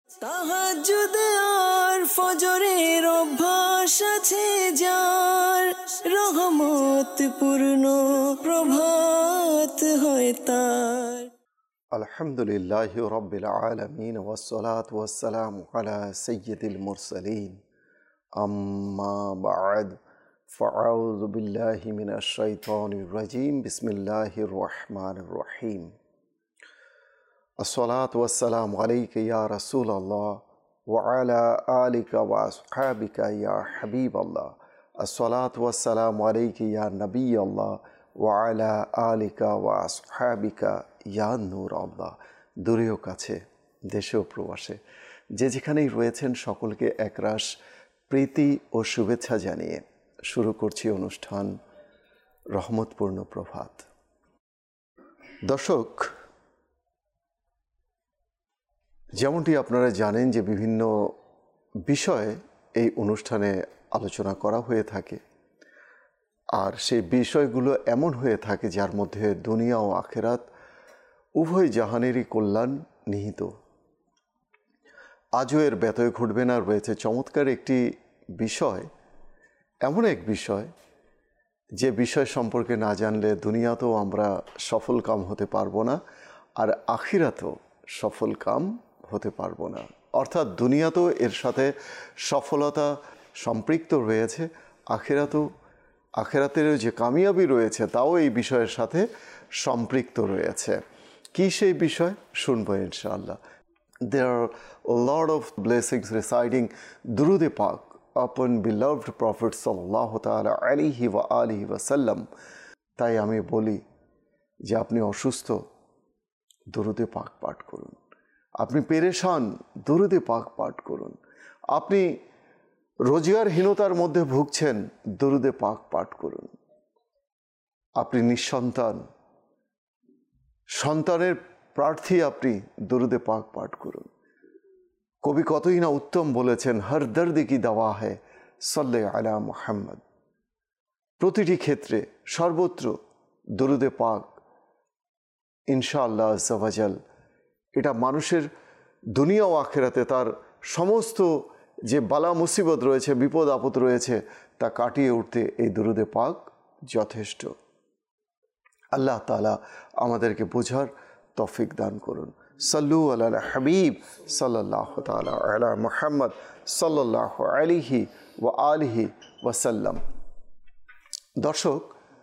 তাহাজ্জুদ আর ফজরের অভ্যাস আছে যার, রহমত পূর্ণ প্রভাত হয় তার। আলহামদুলিল্লাহি রাব্বিল আলামিন ওয়াসসালাতু ওয়াসসালামু আলা সাইয়্যিদিল মুরসালিন, আম্মা বা'দ, ফাআউযু বিল্লাহি মিনাশ শাইতানির রাজীম, বিসমিল্লাহির রহমানির রহিম। আসসালাতু ওয়াসসালামু আলাইকা ইয়া রাসূলাল্লাহ ওয়া আলা আলিকা ওয়া আসহাবিকা ইয়া হাবিবাল্লাহ। আসসালাতু ওয়াসসালামু আলাইকা ইয়া নবিয়াল্লাহ ওয়া আলা আলিকা ওয়া আসহাবিকা ইয়া নূর আল্লাহ। দূরেও কাছে, দেশেও প্রবাসে, যে যেখানেই রয়েছেন সকলকে একরাশ প্রীতি ও শুভেচ্ছা জানিয়ে শুরু করছি অনুষ্ঠান রহমতপূর্ণ প্রভাত। দর্শক, যেমনটি আপনারা জানেন যে বিভিন্ন বিষয়ে এই অনুষ্ঠানে আলোচনা করা হয়ে থাকে, আর সেই বিষয়গুলো এমন হয়ে থাকে যার মধ্যে দুনিয়া ও আখেরাত উভয় জাহানেরই কল্যাণ নিহিত। আজও এর ব্যতয় ঘটবে না, রয়েছে চমৎকার একটি বিষয়, এমন এক বিষয় যে বিষয় সম্পর্কে না জানলে দুনিয়াতেও আমরা সফল কাম হতে পারবো না, আর আখিরাতেও সফল কাম হতে পারবো না। অর্থাৎ দুনিয়াতেও এর সাথে সফলতা সম্পৃক্ত রয়েছে, আখিরাতেরও যে কামিয়াবি রয়েছে তাও এই বিষয়ের সাথে সম্পৃক্ত রয়েছে। কি সেই বিষয় শুনবো ইনশাআল্লাহ। There are a lot of blessings residing Durud-e Pak upon beloved Prophet sallallahu ta'ala alayhi wa alihi wa sallam. তাই আমি বলি যে আপনি অসুস্থ, দুরুদে পাক পাঠ করুন। আপনি পেরেশান, দুরুদে পাক পাঠ করুন। আপনি রোজগারহীনতার মধ্যে ভুগছেন, দুরুদে পাক পাঠ করুন। আপনি নিঃসন্তান, সন্তানের প্রার্থী, আপনি দুরুদে পাক পাঠ করুন। কবি কতই না উত্তম বলেছেন, হর দর্দ কি দাওয়া হ্যায় সাল্লে আলা মুহাম্মদ। প্রতিটি ক্ষেত্রে সর্বত্র দুরুদে পাক ইনশাআল্লাহ আজ্জা ওয়াজাল এটা মানুষের দুনিয়া ও আখিরাতে তার সমস্ত যে বালা মুসিবত রয়েছে, বিপদ আপদ রয়েছে, তা কাটিয়ে উঠতে এই দুরুদে পাক যথেষ্ট। আল্লাহ তাআলা আমাদেরকে বোঝার তৌফিক দান করুন। সাল্লু আলা হাবিব সাল্লাল্লাহু তাআলা আলা মুহাম্মদ সাল্লাল্লাহু আলাইহি ওয়া আলিহি ওয়াসাল্লাম। দর্শক,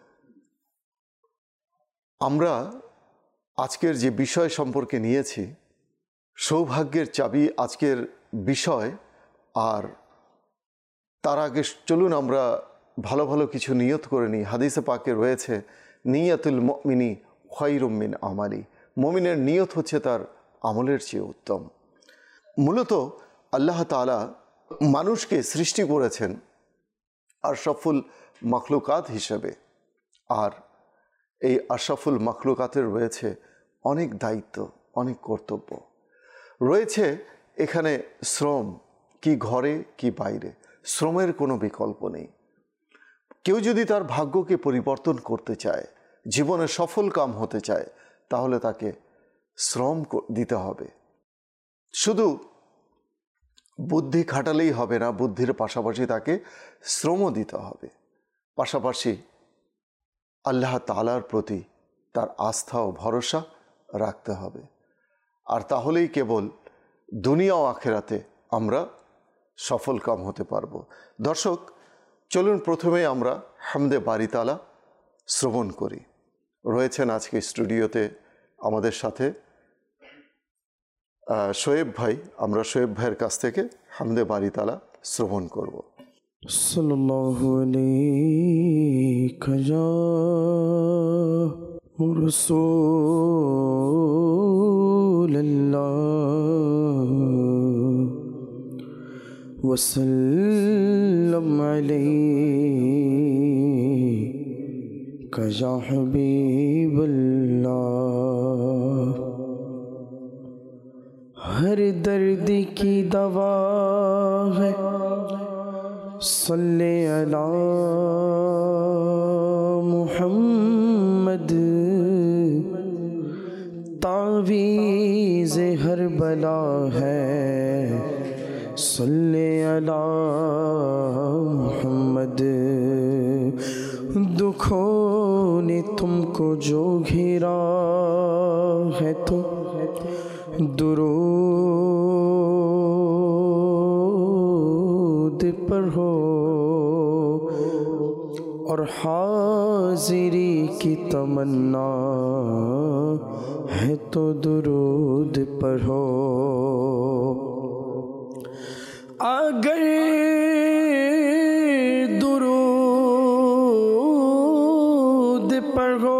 আমরা আজকের যে বিষয় সম্পর্কে নিয়েছি, সৌভাগ্যের চাবি আজকের বিষয়। আর তার আগে চলুন আমরা ভালো ভালো কিছু নিয়ত করে নিই। হাদিসে পাকে রয়েছে, নিয়াতুল মুমিনি খায়রুম মিন আমালি। মুমিনের নিয়ত হচ্ছে তার আমলের চেয়ে উত্তম। মূলত আল্লাহ তাআলা মানুষকে সৃষ্টি করেছেন আশরাফুল মাখলুকাত হিসেবে, আর এই আশরাফুল মাখলুকাতের রয়েছে অনেক দায়িত্ব, অনেক কর্তব্য রয়েছে। এখানে শ্রম, কি ঘরে কি বাইরে, শ্রমের কোনো বিকল্প নেই। কেউ যদি তার ভাগ্যকে পরিবর্তন করতে চায়, জীবনে সফল কাম হতে চায়, তাহলে তাকে শ্রম দিতে হবে। শুধু বুদ্ধি খাটালেই হবে না, বুদ্ধির পাশাপাশি তাকে শ্রমও দিতে হবে। পাশাপাশি আল্লাহ তাআলার প্রতি তার আস্থা ও ভরসা রাখতে হবে। আর তাহলেই কেবল দুনিয়া ও আখিরাতে আমরা সফল কাম হতে পারবো। দর্শক, চলুন প্রথমে আমরা হামদে বারি তাআলা শ্রবণ করি। রয়েছেন আজকে স্টুডিওতে আমাদের সাথে শোয়েব ভাই। আমরা শোয়েব ভাইয়ের কাছ থেকে হামদে বারি তাআলা শ্রবণ করব। সাল্লাল্লাহু আলাইকা ইয়া রাসূলুল্লাহ ওয়া সাল্লাম আলাইকা ইয়া হাবিবাল্লাহ। हर दर्द की दवा है सल्ले अला मुहम्मद, तावीज़ हर बला है صلی علی محمد دکھوں نے تم کو جو گھیرا ہے تو درود پڑھو اور حاضری کی تمنا ہے تو درود پڑھو اگر درود پڑھو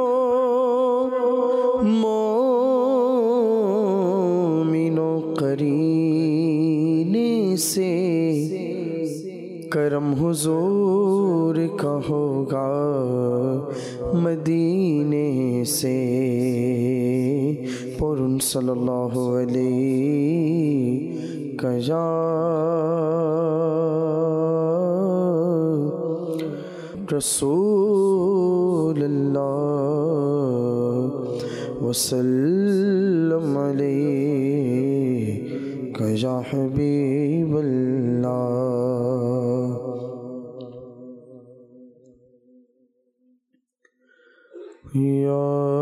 مومنوں قرینے سے کرم حضور کا ہوگا مدینے سے پرن صلی اللہ علیہ کا یا رسول اللہ وسلم علیہ کا یا حبیب اللہ یا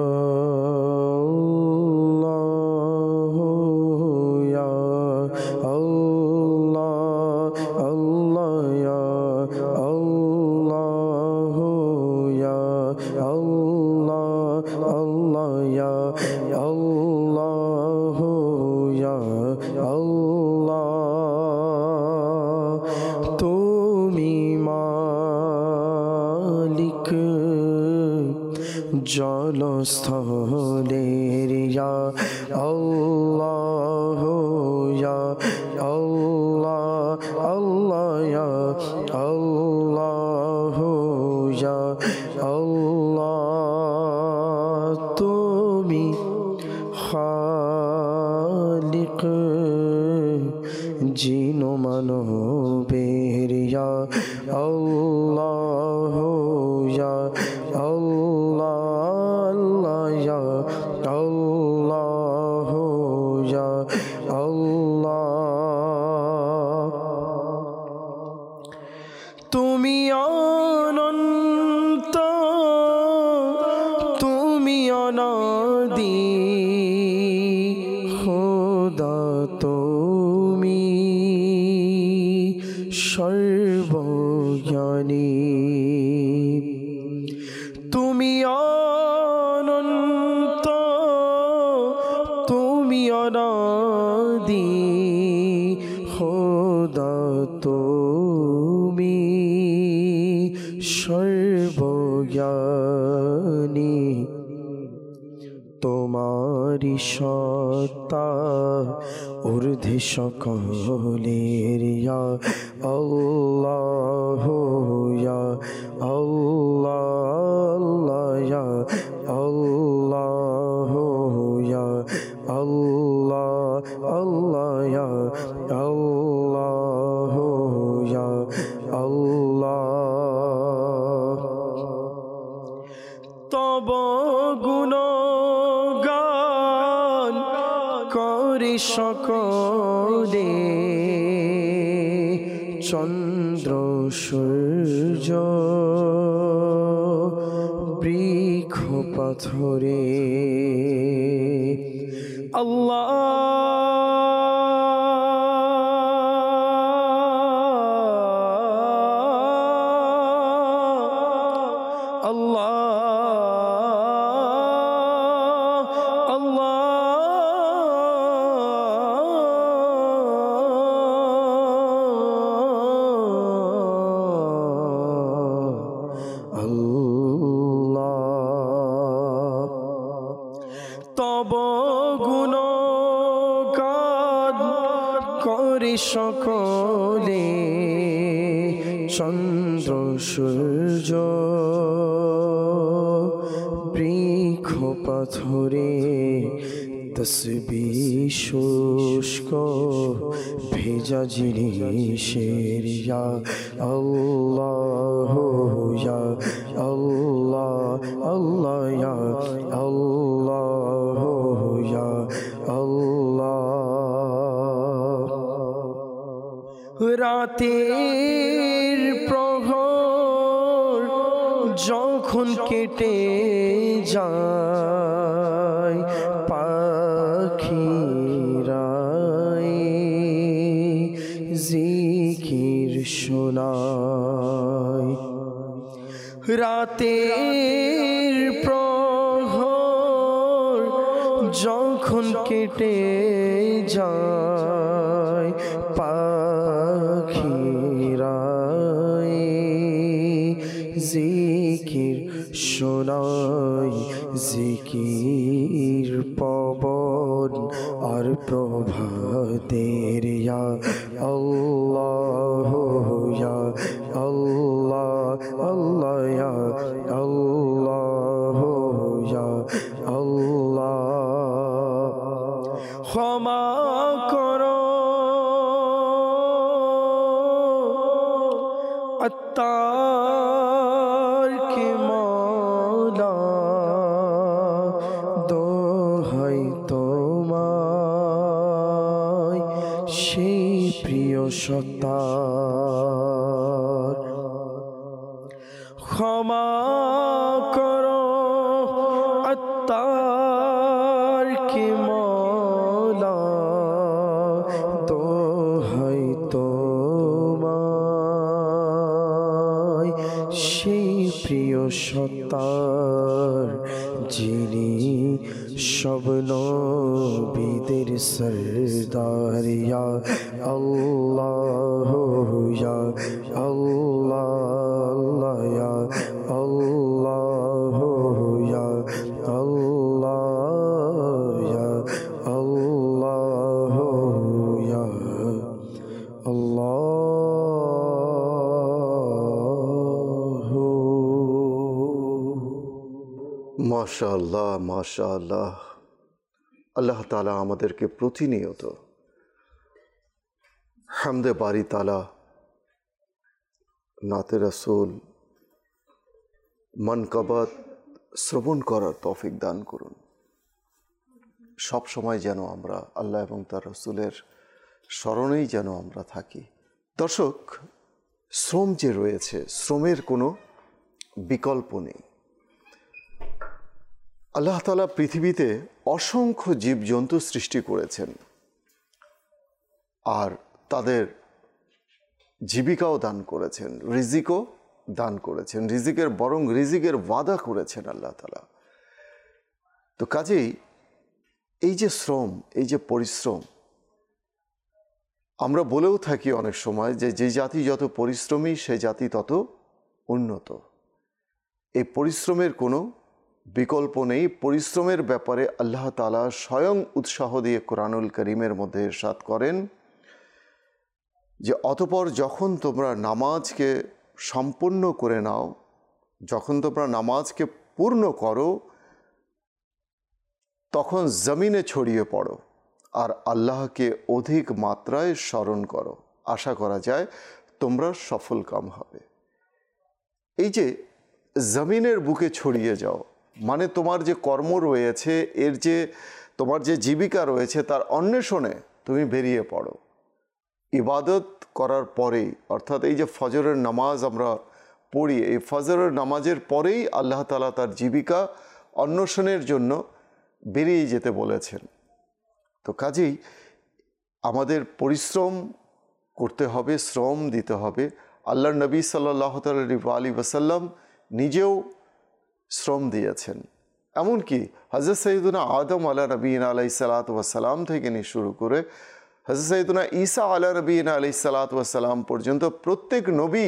স্থলের ইয়া আল্লাহ ইয়া আল্লাহ আল্লাহ ইয়া আল্লাহ ইয়া আল্লাহ তুমি খালিক জিন ও মানবের ইয়া আল্লাহ ইয়া আল্লাহ Allah ya Allah তুমি অনন্ত তুমি অনাদি খোদা তুমি সর্বজ্ঞানী তুমি অনন্ত তুমি অনাদি খোদা তুমি সর্বজ্ঞানী তোমারি সত্তা ঊর্ধ্বে সকলের ইয়া আল্লাহ ইয়া আল্লাহ ইয়া আল্লাহ ইয়া আল্লাহ আল্লাহ ইয়া আল্লাহ ইয়া আল্লাহ তব গুণগান করে সকলে চন্দ্র সূর্য বৃক্ষ পাথরে আল্লাহ তব গুণগান করে সকলে চন্দ্র সূর্য বৃক্ষ পাথরে তসবিহ শুষ্ক ভেজা জিনিসের ইয়া আল্লাহ ইয়া আল্লাহ আল্লাহ ইয়া আল্লাহ ইয়া আল্লাহ রাতের প্রহর যখন কেটে যায় পাখিরাই জিকির শোনায়। রাতের প্রহর যখন কেটে যায় পাখিরাই জিকির শোনায়। জিকির পবন আর প্রভাতের ইয়া আল্লাহ ইয়া আল্লাহ আল্লাহ ইয়া আল্লাহ ইয়া আল্লাহ। ক্ষমা করো আত্মার কে মওলা, দোহাই তোমায় সেই প্রিয় সত্তার। ক্ষমা করো আত্মার কে মওলা, দোহাই তোমায় সেই প্রিয় সত্তার, যিনি সব নবীদের সরদার। ইয়া আল্লাহ ইয়া আল্লাহ ইয়া আল্লাহ ইয়া আল্লাহ ইয়া আল্লাহ ইয়া আল্লাহ। মাশাআল্লাহ, মাশাআল্লাহ। আল্লাহ তাআলা আমাদেরকে প্রতিনিয়ত হামদে বারি তাআলা, নাতে রাসূল, মানকাবাত শ্রবণ করার তৌফিক দান করুন। সব সময় যেন আমরা আল্লাহ এবং তার রাসূলের স্মরণেই যেন আমরা থাকি। দর্শক, শ্রম যে রয়েছে, শ্রমের কোনো বিকল্প নেই। আল্লাহ তাআলা পৃথিবীতে অসংখ্য জীবজন্তু সৃষ্টি করেছেন আর তাদের জীবিকাও দান করেছেন, রিজিকও দান করেছেন, বরং রিজিকের ওয়াদা করেছেন আল্লাহ তাআলা। তো কাজেই এই যে শ্রম, এই যে পরিশ্রম, আমরা বলেও থাকি অনেক সময় যে যে জাতি যত পরিশ্রমী সে জাতি তত উন্নত। এই পরিশ্রমের কোনো বিকল্প নেই। পরিশ্রমের ব্যাপারে আল্লাহ তাআলা স্বয়ং উৎসাহ দিয়ে কোরআনুল কারীমের মধ্যে ইরশাদ করেন যে অতঃপর যখন তোমরা নামাজকে সম্পূর্ণ করে নাও, যখন তোমরা নামাজকে পূর্ণ করো, তখন জমিনে ছড়িয়ে পড়ো আর আল্লাহকে অধিক মাত্রায় স্মরণ করো। আশা করা যায় তোমরা সফলকাম হবে। এই যে জমিনের বুকে ছড়িয়ে যাও, মানে তোমার যে কর্ম রয়েছে, এর যে তোমার যে জীবিকা রয়েছে, তার অন্বেষণে তুমি বেরিয়ে পড়ো। ইবাদত করার পরেই, অর্থাৎ এই যে ফজরের নামাজ আমরা পড়ি, এই ফজরের নামাজের পরেই আল্লাহ তাআলা তার জীবিকা অন্বেষণের জন্য বেরিয়ে যেতে বলেছেন। তো কাজেই আমাদের পরিশ্রম করতে হবে, শ্রম দিতে হবে। আল্লাহর নবী সাল্লাল্লাহু আলাইহি ওয়াসাল্লাম নিজেও শ্রম দিয়েছেন। এমনকি হযরত সাইয়্যিদুনা আদম আলা নবীনা আলাইহিস সালাতু ওয়াস সালাম থেকে নিয়ে শুরু করে হযরত সাইয়্যিদুনা ঈসা আলা নবীনা আলাইহিস সালাতু ওয়াস সালাম পর্যন্ত প্রত্যেক নবী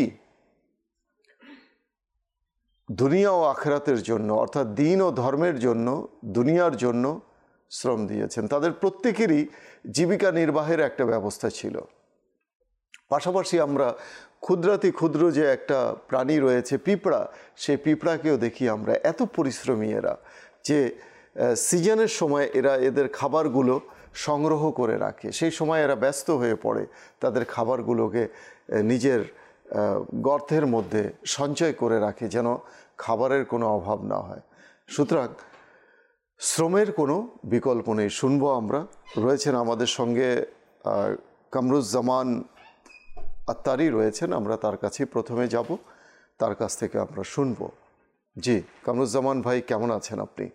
দুনিয়া ও আখিরাতের জন্য, অর্থাৎ দ্বীন ও ধর্মের জন্য, দুনিয়ার জন্য শ্রম দিয়েছেন। তাদের প্রত্যেকেরই জীবিকা নির্বাহের একটা ব্যবস্থা ছিল। পাশাপাশি আমরা ক্ষুদ্রাতি ক্ষুদ্র যে একটা প্রাণী রয়েছে পিঁপড়া, সেই পিঁপড়াকেও দেখি আমরা এত পরিশ্রমী এরা, যে সিজনের সময় এরা এদের খাবারগুলো সংগ্রহ করে রাখে। সেই সময় এরা ব্যস্ত হয়ে পড়ে তাদের খাবারগুলোকে নিজের গর্তের মধ্যে সঞ্চয় করে রাখে, যেন খাবারের কোনো অভাব না হয়। সুতরাং শ্রমের কোনো বিকল্প নেই। শুনবো আমরা, রয়েছেন আমাদের সঙ্গে কামরুজ্জামান আত্মারই রয়েছেন, আমরা তার কাছেই প্রথমে যাব, তার কাছ থেকে আমরা শুনব। জি, কামরুজ্জামান ভাই, কেমন আছেন আপনি?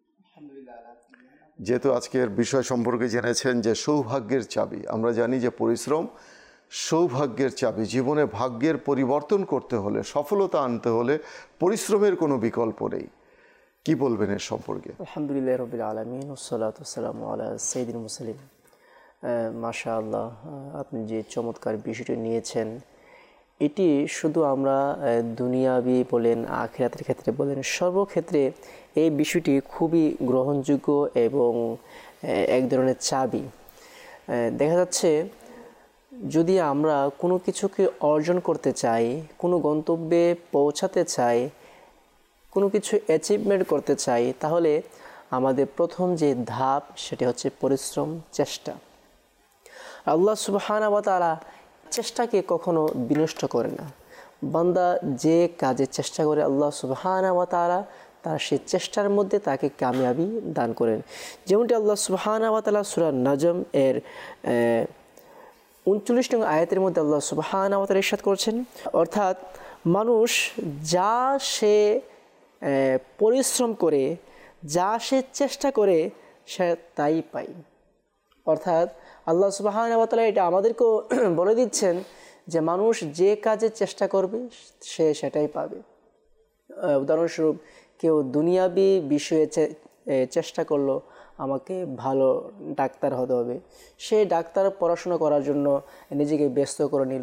যেহেতু আজকের বিষয় সম্পর্কে জেনেছেন যে সৌভাগ্যের চাবি, আমরা জানি যে পরিশ্রম সৌভাগ্যের চাবি। জীবনে ভাগ্যের পরিবর্তন করতে হলে, সফলতা আনতে হলে পরিশ্রমের কোনো বিকল্প নেই। কি বলবেন এর সম্পর্কে? আলহামদুলিল্লাহ রাব্বিল আলামিন ওয়াসসালাতু ওয়াসসালামু আলা সাইয়্যিদিল মুরসালিন। মাশাআল্লাহ, আপনি যে চমৎকার বিষয়টি নিয়েছেন, এটি শুধু আমরা দুনিয়াবি বলেন, আখিরাতের ক্ষেত্রে বলেন, সর্বক্ষেত্রে এই বিষয়টি খুবই গ্রহণযোগ্য এবং এক ধরনের চাবি। দেখা যাচ্ছে যদি আমরা কোনো কিছুকে অর্জন করতে চাই, কোনো গন্তব্যে পৌঁছাতে চাই, কোনো কিছু অ্যাচিভমেন্ট করতে চাই, তাহলে আমাদের প্রথম যে ধাপ সেটি হচ্ছে পরিশ্রম, চেষ্টা। আল্লাহ সুবহানাহু ওয়া তাআলা চেষ্টাকে কখনো বিনষ্ট করে না। বান্দা যে কাজে চেষ্টা করে, আল্লাহ সুবহানাহু ওয়া তাআলা তার সেই চেষ্টার মধ্যে তাকে কামিয়াবি দান করেন। যেমনটি আল্লাহ সুবহানাহু ওয়া তাআলা সূরা নাজম এর 39 নং আয়াতের মধ্যে আল্লাহ সুবহানাহু ওয়া তাআলা ইরশাদ করেছেন, অর্থাৎ মানুষ যা সে পরিশ্রম করে, যা সে চেষ্টা করে, সে তাই পায়। অর্থাৎ আল্লাহ সুবহানাহু ওয়া তাআলা এটা আমাদেরকেও বলে দিচ্ছেন যে মানুষ যে কাজে চেষ্টা করবে সে সেটাই পাবে। উদাহরণস্বরূপ, কেউ দুনিয়াবি বিষয়ে চেষ্টা করলো, আমাকে ভালো ডাক্তার হতে হবে, সে ডাক্তার পড়াশোনা করার জন্য নিজেকে ব্যস্ত করে নিল,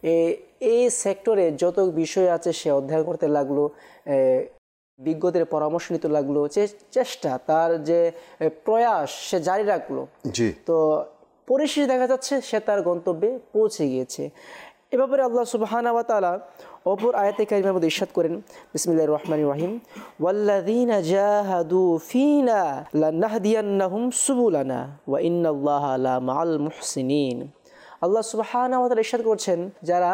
এই সেক্টরে যত বিষয় আছে সে অধ্যয়ন করতে লাগলো, বিজ্ঞদের পরামর্শ নিতে লাগলো, চেষ্টা, তার যে প্রয়াস সে জারি রাখলো। তো পরিশেষে দেখা যাচ্ছে সে তার গন্তব্যে পৌঁছে গিয়েছে। এ ব্যাপারে আল্লাহ সুবহানাহু ওয়া তাআলা অপর আয়াতে কারিমার মধ্যে ইরশাদ করেন, বিসমিল্লাহির রহমানির রহিম, ওয়াল্লাযীনা জাহাদু ফীনা লানাহদিয়ান্নাহুম সুবুলানা ওয়া ইন্নাল্লাহা লামাআল মুহসিনিন। আল্লাহ সুবহানাহু ওয়া তাআলা ইরশাদ করছেন, যারা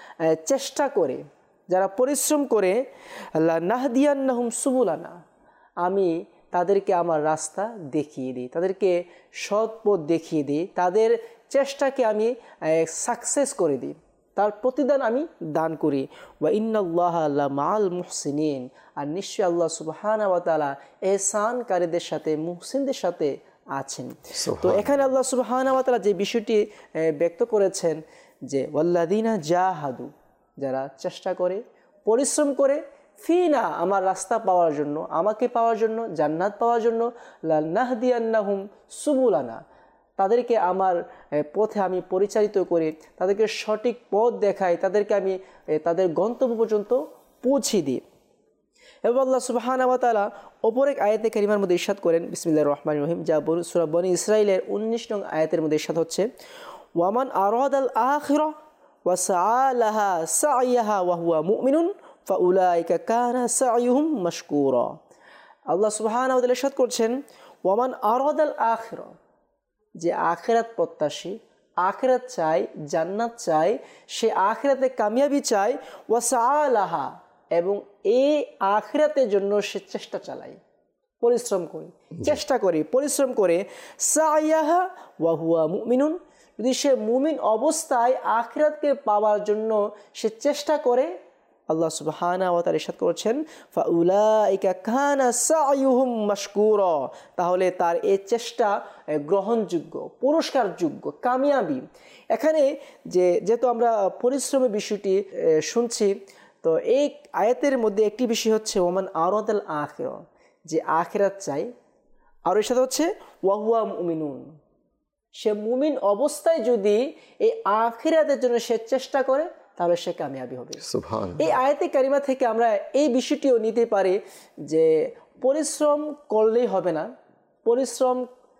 চেষ্টা করে, যারা পরিশ্রম করে, লানাহদিয়ান্নাহুম সুবুলানা, আমি তাদেরকে আমার রাস্তা দেখিয়ে দিই, তাদেরকে সৎ পথ দেখিয়ে দিই, তাদের চেষ্টাকে আমি সাকসেস করে দিই, তার প্রতিদান আমি দান করি। ওয়া ইন্নাল্লাহা লামাআল মুহসিনিন, আর নিশ্চয়ই আল্লাহ সুবহানাহু ওয়া তাআলা ইহসানকারীদের সাথে, মুহসিনদের সাথে আছেন। তো এখানে আল্লাহ সুবহানাহু ওয়া তাআলা যে বিষয়টি ব্যক্ত করেছেন যে ওয়াল্লাযীনা জাহাদু, যারা চেষ্টা করে, পরিশ্রম করে, ফিনা, আমার রাস্তা পাওয়ার জন্য, আমাকে পাওয়ার জন্য, জান্নাত পাওয়ার জন্য, লানাহদিয়ান্নাহুম সুবুলানা, তাদেরকে আমার পথে আমি পরিচালিত করে, তাদেরকে সঠিক পথ দেখাই, তাদেরকে আমি তাদের গন্তব্য পর্যন্ত পৌঁছে দিই। এবং আল্লাহ সুবহানাহু ওয়া তাআলা অপর এক আয়াতে কারিমার মধ্যে ইরশাদ করেন, বিসমিল্লাহির রহমানির রহিম, যা সূরা বনী ইসরাঈলের 19 নং আয়াতের মধ্যে ইরশাদ হচ্ছে, ওয়ামান আরাদাল আখিরা ওয়া সাআ লাহা সা'য়াহা ওয়া হুয়া মুমিনুন ফাউলাইকা কানা সা'য়ুহুম মাশকুরা। আল্লাহ সুবহানাহু ওয়া তাআলা ইরশাদ করছেন, ওয়ামান আরাদাল আখিরা, যে আখিরাত প্রত্যাশী, আখিরাত চাই, জান্নাত চাই, সে আখিরাতে কামিয়াবি চায়, ওয়া সাআ লাহা, এবং এই আখিরাতের জন্য সে চেষ্টা চালায়, পরিশ্রম করে, চেষ্টা করে, পরিশ্রম করে, সা'য়াহা ওয়া হুয়া মুমিনুন, যদি সে মুমিন অবস্থায় আখিরাতকে পাওয়ার জন্য সে চেষ্টা করে, আল্লাহ সুবহানাহু ওয়া তাআলা ইরশাদ করেছেন, ফাউলাইকা কানা সা'য়ুহুম মাশকুরা, তাহলে তার এই চেষ্টা গ্রহণযোগ্য, পুরস্কারযোগ্য, কামিয়াবি। এখানে যেহেতু আমরা পরিশ্রমের বিষয়টি শুনছি, তো এই আয়াতের মধ্যে একটি বিষয় হচ্ছে ওমান আরাদাল আখিরা, যে আখিরাত চাই, আর এর সাথে হচ্ছে ওয়া হুয়া মুমিনুন, সে মুমিন অবস্থায় যদি এই আখিরাতের জন্য সে চেষ্টা করে, তাহলে সে কামিয়াবি হবে। এই আয়াতে কারিমা থেকে আমরা এই বিষয়টিও নিতে পারি যে পরিশ্রম করলেই হবে না, পরিশ্রম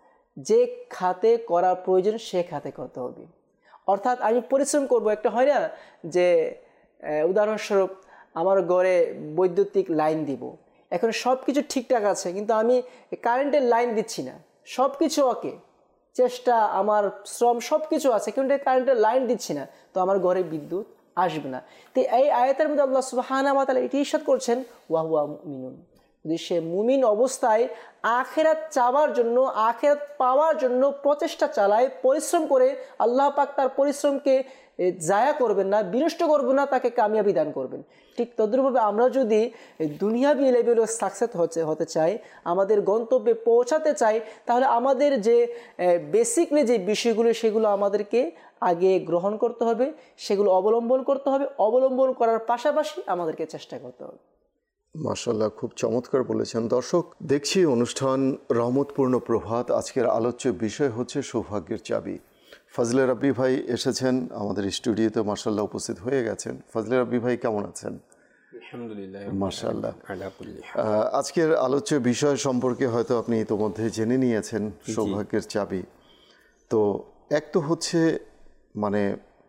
যে খাতে করা প্রয়োজন সে খাতে করতে হবে। অর্থাৎ আমি পরিশ্রম করব, একটা হয় না যে উদাহরণস্বরূপ আমার ঘরে বৈদ্যুতিক লাইন দিব, এখন সব কিছু ঠিকঠাক আছে কিন্তু আমি কারেন্টের লাইন দিচ্ছি না, সব কিছু ওকে, চেষ্টা, আমার শ্রম সব কিছু আছে, কিন্তু কারেন্টের লাইন দিচ্ছি না, তো আমার ঘরে বিদ্যুৎ আসবে না। তো এই আয়াতের মধ্যে আল্লাহ সুবহানাহু ওয়া তাআলা এটি ইরশাদ করছেন, ওয়া হুয়া মুমিনুন, যদি সে মুমিন অবস্থায় আখিরাত চাওয়ার জন্য, আখিরাত পাওয়ার জন্য প্রচেষ্টা চালায়, পরিশ্রম করে, আল্লাহ পাক তার পরিশ্রমকে জায়া করবেন না, বিনষ্ট করবেন না, তাকে কামিয়াবি দান করবেন। ঠিক তদ্রুপভাবে আমরা যদি দুনিয়াবি লেভেলে সাকসেস হতে চাই, আমাদের গন্তব্যে পৌঁছাতে চাই, তাহলে আমাদের যে বেসিকলি যে বিষয়গুলো সেগুলো আমাদেরকে আগে গ্রহণ করতে হবে, সেগুলো অবলম্বন করতে হবে। অবলম্বন করার পাশাপাশি আমাদেরকে চেষ্টা করতে হবে। মাশাআল্লাহ, খুব চমৎকার বলেছেন। দর্শক, দেখছি অনুষ্ঠান রহমতপূর্ণ প্রভাত। আজকের আলোচ্য বিষয় হচ্ছে সৌভাগ্যের চাবি। ফজলে রাব্বি ভাই এসেছেন আমাদের স্টুডিওতে, মাশাআল্লাহ উপস্থিত হয়ে গেছেন। ফজলে রাব্বি ভাই কেমন আছেন? আলহামদুলিল্লাহ, মাশাআল্লাহ। আলা কুল্লি আজকের আলোচ্য বিষয় সম্পর্কে হয়তো আপনি ইতোমধ্যে জেনে নিয়েছেন, সৌভাগ্যের চাবি। তো এক তো হচ্ছে মানে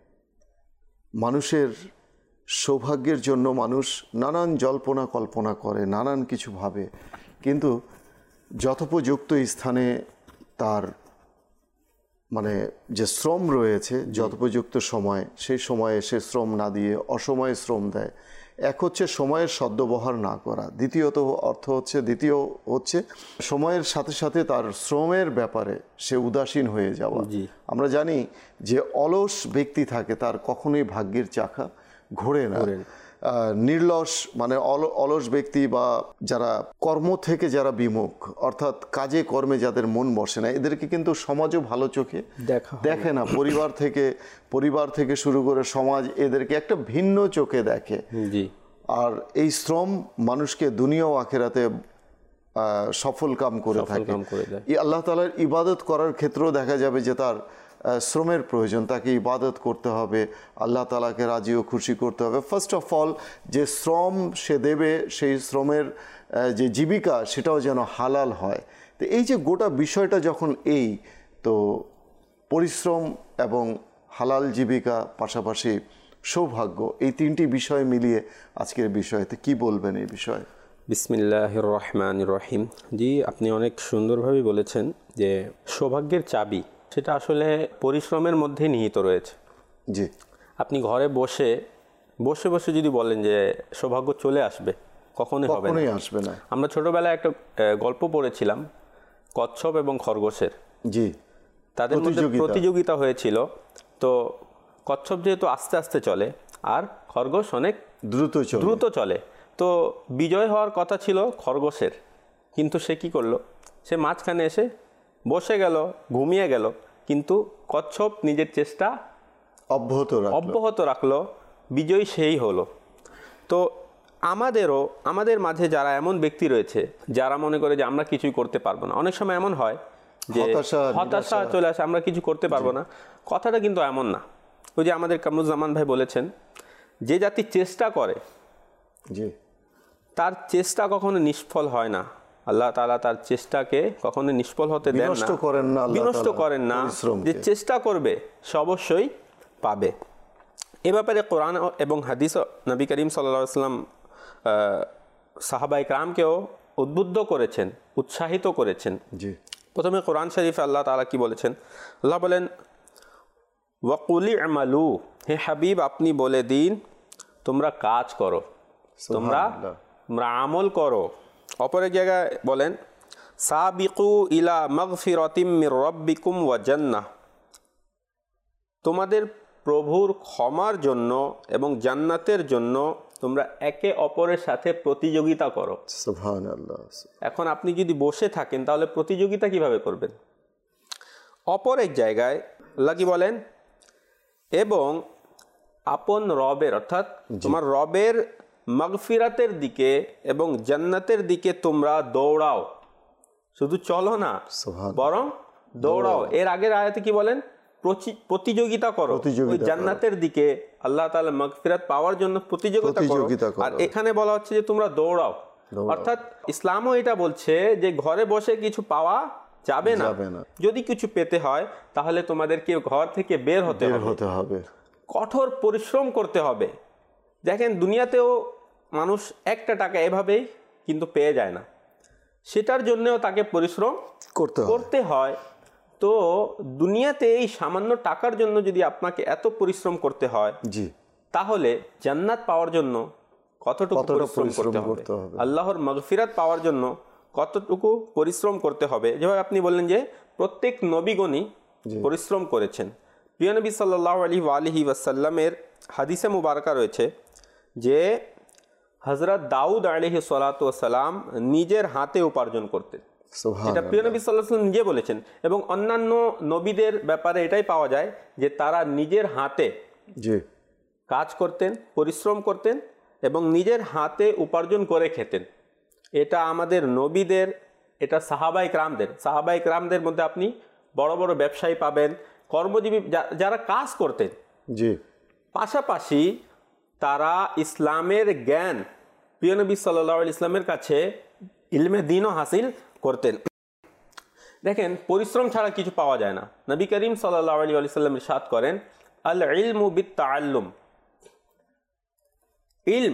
মানুষের সৌভাগ্যের জন্য মানুষ নানান জল্পনা কল্পনা করে, নানান কিছু ভাবে, কিন্তু যথোপযুক্ত স্থানে তার মানে যে শ্রম রয়েছে, যথোপযুক্ত সময়, সেই সময়ে সে শ্রম না দিয়ে অসময়ে শ্রম দেয়। এক হচ্ছে সময়ের সদ্ব্যবহার না করা, দ্বিতীয় হচ্ছে সময়ের সাথে সাথে তার শ্রমের ব্যাপারে সে উদাসীন হয়ে যাওয়া। আমরা জানি যে অলস ব্যক্তি থাকে তার কখনোই ভাগ্যের চাকা ঘোরে না। নির্লস মানে অলস ব্যক্তি বা যারা কর্ম থেকে যারা বিমুখ, অর্থাৎ কাজে কর্মে যাদের মন বসে না, এদেরকে কিন্তু সমাজও ভালো চোখে দেখে না। পরিবার থেকে শুরু করে সমাজ এদেরকে একটা ভিন্ন চোখে দেখে। আর এই শ্রম মানুষকে দুনিয়া ও আখিরাতে সফল কাম করে থাকে। আল্লাহ তাআলার ইবাদত করার ক্ষেত্রেও দেখা যাবে যে তার শ্রমের প্রয়োজন, তাকে ইবাদত করতে হবে, আল্লাহ তাআলাকে রাজি ও খুশি করতে হবে। ফার্স্ট অফ অল যে শ্রম সে দেবে, সেই শ্রমের যে জীবিকা সেটাও যেন হালাল হয়। তো এই যে গোটা বিষয়টা যখন তো পরিশ্রম এবং হালাল জীবিকা, পাশাপাশি সৌভাগ্য, এই তিনটি বিষয় মিলিয়ে আজকের বিষয়তে কি বলবেন এই বিষয়ে? বিসমিল্লাহির রহমানির রহিম। জি, আপনি অনেক সুন্দরভাবে বলেছেন যে সৌভাগ্যের চাবি সেটা আসলে পরিশ্রমের মধ্যে নিহিত রয়েছে। জি, আপনি ঘরে বসে বসে যদি বলেন যে সৌভাগ্য চলে আসবে, কখনোই আসবে না। আমরা ছোটবেলায় একটা গল্প পড়েছিলাম কচ্ছপ এবং খরগোশের। জি, তাদের মধ্যে প্রতিযোগিতা হয়েছিল। তো কচ্ছপ যেহেতু আস্তে আস্তে চলে আর খরগোশ অনেক দ্রুত চলে, তো বিজয় হওয়ার কথা ছিল খরগোশের, কিন্তু সে কি করলো, সে মাঝখানে এসে বসে গেল, ঘুমিয়ে গেল, কিন্তু কচ্ছপ নিজের চেষ্টা অব্যাহত রাখলো, বিজয়ী সেই হলো। তো আমাদের মাঝে যারা এমন ব্যক্তি রয়েছে যারা মনে করে যে আমরা কিছুই করতে পারবো না, অনেক সময় এমন হয় যে হতাশা চলে আসে, আমরা কিছু করতে পারবো না। কথাটা কিন্তু এমন না। ওই যে আমাদের কামরুজ্জামান ভাই বলেছেন, যে জাতি চেষ্টা করে তার চেষ্টা কখনো নিষ্ফল হয় না। আল্লাহ তাআলা তার চেষ্টাকে কখনো নিষ্ফল হতে দেন না, বিনষ্ট করেন না। যে চেষ্টা করবে সে অবশ্যই পাবে। এ ব্যাপারে কোরআন এবং হাদিস নবী করিম সাল্লাল্লাহু আলাইহি ওয়াসাল্লাম সাহাবায়ে কেরামকেও উদ্বুদ্ধ করেছেন, উৎসাহিত করেছেন। প্রথমে কোরআন শরীফে আল্লাহ তাআলা কি বলেছেন? আল্লাহ বলেন, ওয়াকুলি আমালু, হে হাবিব আপনি বলে দিন তোমরা কাজ করো, তোমরা আমল করো। অপর এক জায়গায় বলেন, সাবিকু ইলা মাগফিরাতিম মির রাব্বিকুম ওয়া জান্নাহ, তোমাদের প্রভুর ক্ষমার জন্য এবং জান্নাতের জন্য তোমরা একে অপরের সাথে প্রতিযোগিতা করো। সুবহানাল্লাহ। এখন আপনি যদি বসে থাকেন তাহলে প্রতিযোগিতা কিভাবে করবেন? অপর এক জায়গায় আল্লাহ কি বলেন, এবং আপন রবের, অর্থাৎ তোমার রবের মাগফিরাতের দিকে এবং জান্নাতের দিকে তোমরা দৌড়াও, শুধু চলো না বরং দৌড়াও। এর আগের আয়াতে কি বলেন? প্রতিযোগিতা করো জান্নাতের দিকে, আল্লাহ তাআলা মাগফিরাত পাওয়ার জন্য প্রতিযোগিতা করো। আর এখানে বলা হচ্ছে যে তোমরা দৌড়াও। অর্থাৎ ইসলামও এটা বলছে যে ঘরে বসে কিছু পাওয়া যাবে না, যদি কিছু পেতে হয় তাহলে তোমাদেরকে ঘর থেকে বের হতে হবে, কঠোর পরিশ্রম করতে হবে। দেখেন দুনিয়াতেও মানুষ একটা টাকা এভাবেই কিন্তু পেয়ে যায় না, সেটার জন্যও তাকে পরিশ্রম করতে হয়। তো দুনিয়াতে এই সামান্য টাকার জন্য যদি আপনাকে এত পরিশ্রম করতে হয়, তাহলে জান্নাত পাওয়ার জন্য কতটুকু পরিশ্রম করতে হবে, আল্লাহর মাগফিরাত পাওয়ার জন্য কতটুকু পরিশ্রম করতে হবে। যেভাবে আপনি বললেন যে প্রত্যেক নবীগণই পরিশ্রম করেছেন। প্রিয় নবী সাল্লাল্লাহু আলাইহি ওয়াসাল্লামের হাদিসে মুবারকা রয়েছে যে হযরত দাউদ আলাইহিস সালাতু ওয়াস সালাম নিজের হাতে উপার্জন করতেন। এটা প্রিয় নবী সাল্লাল্লাহু আলাইহি ওয়াসাল্লাম নিজে বলেছেন। এবং অন্যান্য নবীদের ব্যাপারে এটাই পাওয়া যায় যে তারা নিজের হাতে কাজ করতেন, পরিশ্রম করতেন এবং নিজের হাতে উপার্জন করে খেতেন। এটা আমাদের নবীদের, এটা সাহাবায়ে কেরামদের মধ্যে আপনি বড় বড় ব্যবসায়ী পাবেন, কর্মজীবী যারা কাজ করতেন, পাশাপাশি তারা ইসলামের জ্ঞান প্রিয় নবী সাল্লাল্লাহু আলাইহি ইসলামের কাছে ইলমে দ্বীনও হাসিল করতেন। দেখেন, পরিশ্রম ছাড়া কিছু পাওয়া যায় না। নবী করিম সাল্লাল্লাহু আলাইহি সাল্লাম ইরশাদ করেন, আল ইলমু বিত-তাআল্লুম, ইলম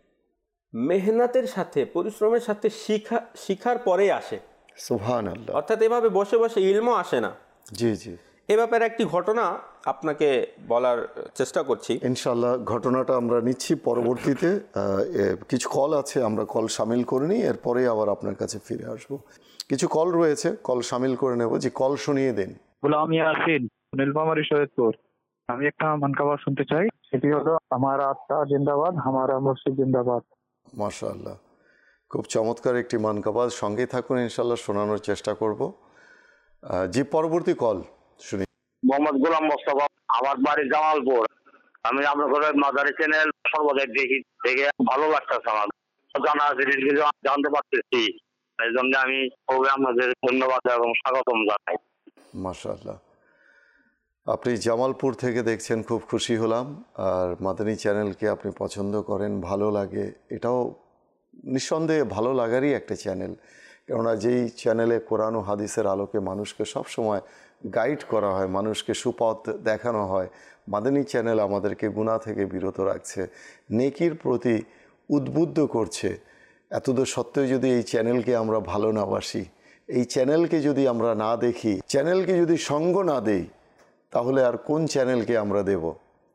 মেহনতের সাথে, পরিশ্রমের সাথে শিখার পরে আসে। সুবহানাল্লাহ। অর্থাৎ এভাবে বসে বসে ইলমও আসে না। জি জি। এ ব্যাপারে একটি ঘটনা আপনাকে বলার চেষ্টা করছি। ইনশাআল্লাহ ঘটনাটা আমরা নিচ্ছি পরবর্তীতে। কিছু কল আছে, আমরা কল সামিল করে নিই, এরপরে আবার আপনার কাছে ফিরে আসব। কিছু কল রয়েছে, কল সামিল করে নেব। যে কল শুনিয়ে দিন। গোলাম ইয়াসিন, নীলফামারী শরীয়তপুর। আমি একটা মানকাবা শুনতে চাই, সেটি হলো আমারা আত্মা জিন্দাবাদ, আমারা মসজিদ জিন্দাবাদ। মাশাআল্লাহ, খুব চমৎকার একটি মানকাবাজ। সঙ্গেই থাকুন, ইনশাআল্লাহ শোনানোর চেষ্টা করব। জি, পরবর্তী কল শুনি। মোহাম্মদ গোলাম মোস্তফা, আমার বাড়ি জামালপুর। আমি আপনাদের মাদারি চ্যানেল সর্বদাই দেখে ভালো লাগতেছে। আমার জানা জিনিসগুলো জানতে পারতেছি, এই জন্য আমি খুবই আপনাদের ধন্যবাদ এবং স্বাগতম জানাই। মাশাআল্লাহ, আপনি জামালপুর থেকে দেখছেন, খুব খুশি হলাম। আর মাদানী চ্যানেলকে আপনি পছন্দ করেন, ভালো লাগে, এটাও নিঃসন্দেহে ভালো লাগারই একটা চ্যানেল। কেননা যেই চ্যানেলে কোরআন ও হাদিসের আলোকে মানুষকে সব সময় গাইড করা হয়, মানুষকে সুপথ দেখানো হয়, মাদানী চ্যানেল আমাদেরকে গুনাহ থেকে বিরত রাখছে, নেকির প্রতি উদ্বুদ্ধ করছে। এতদূর সত্ত্বেও যদি এই চ্যানেলকে আমরা ভালো না বাসি, এই চ্যানেলকে যদি আমরা না দেখি, চ্যানেলকে যদি সঙ্গ না দেই, তাহলে আর কোন চ্যানেলকে আমরা দেব?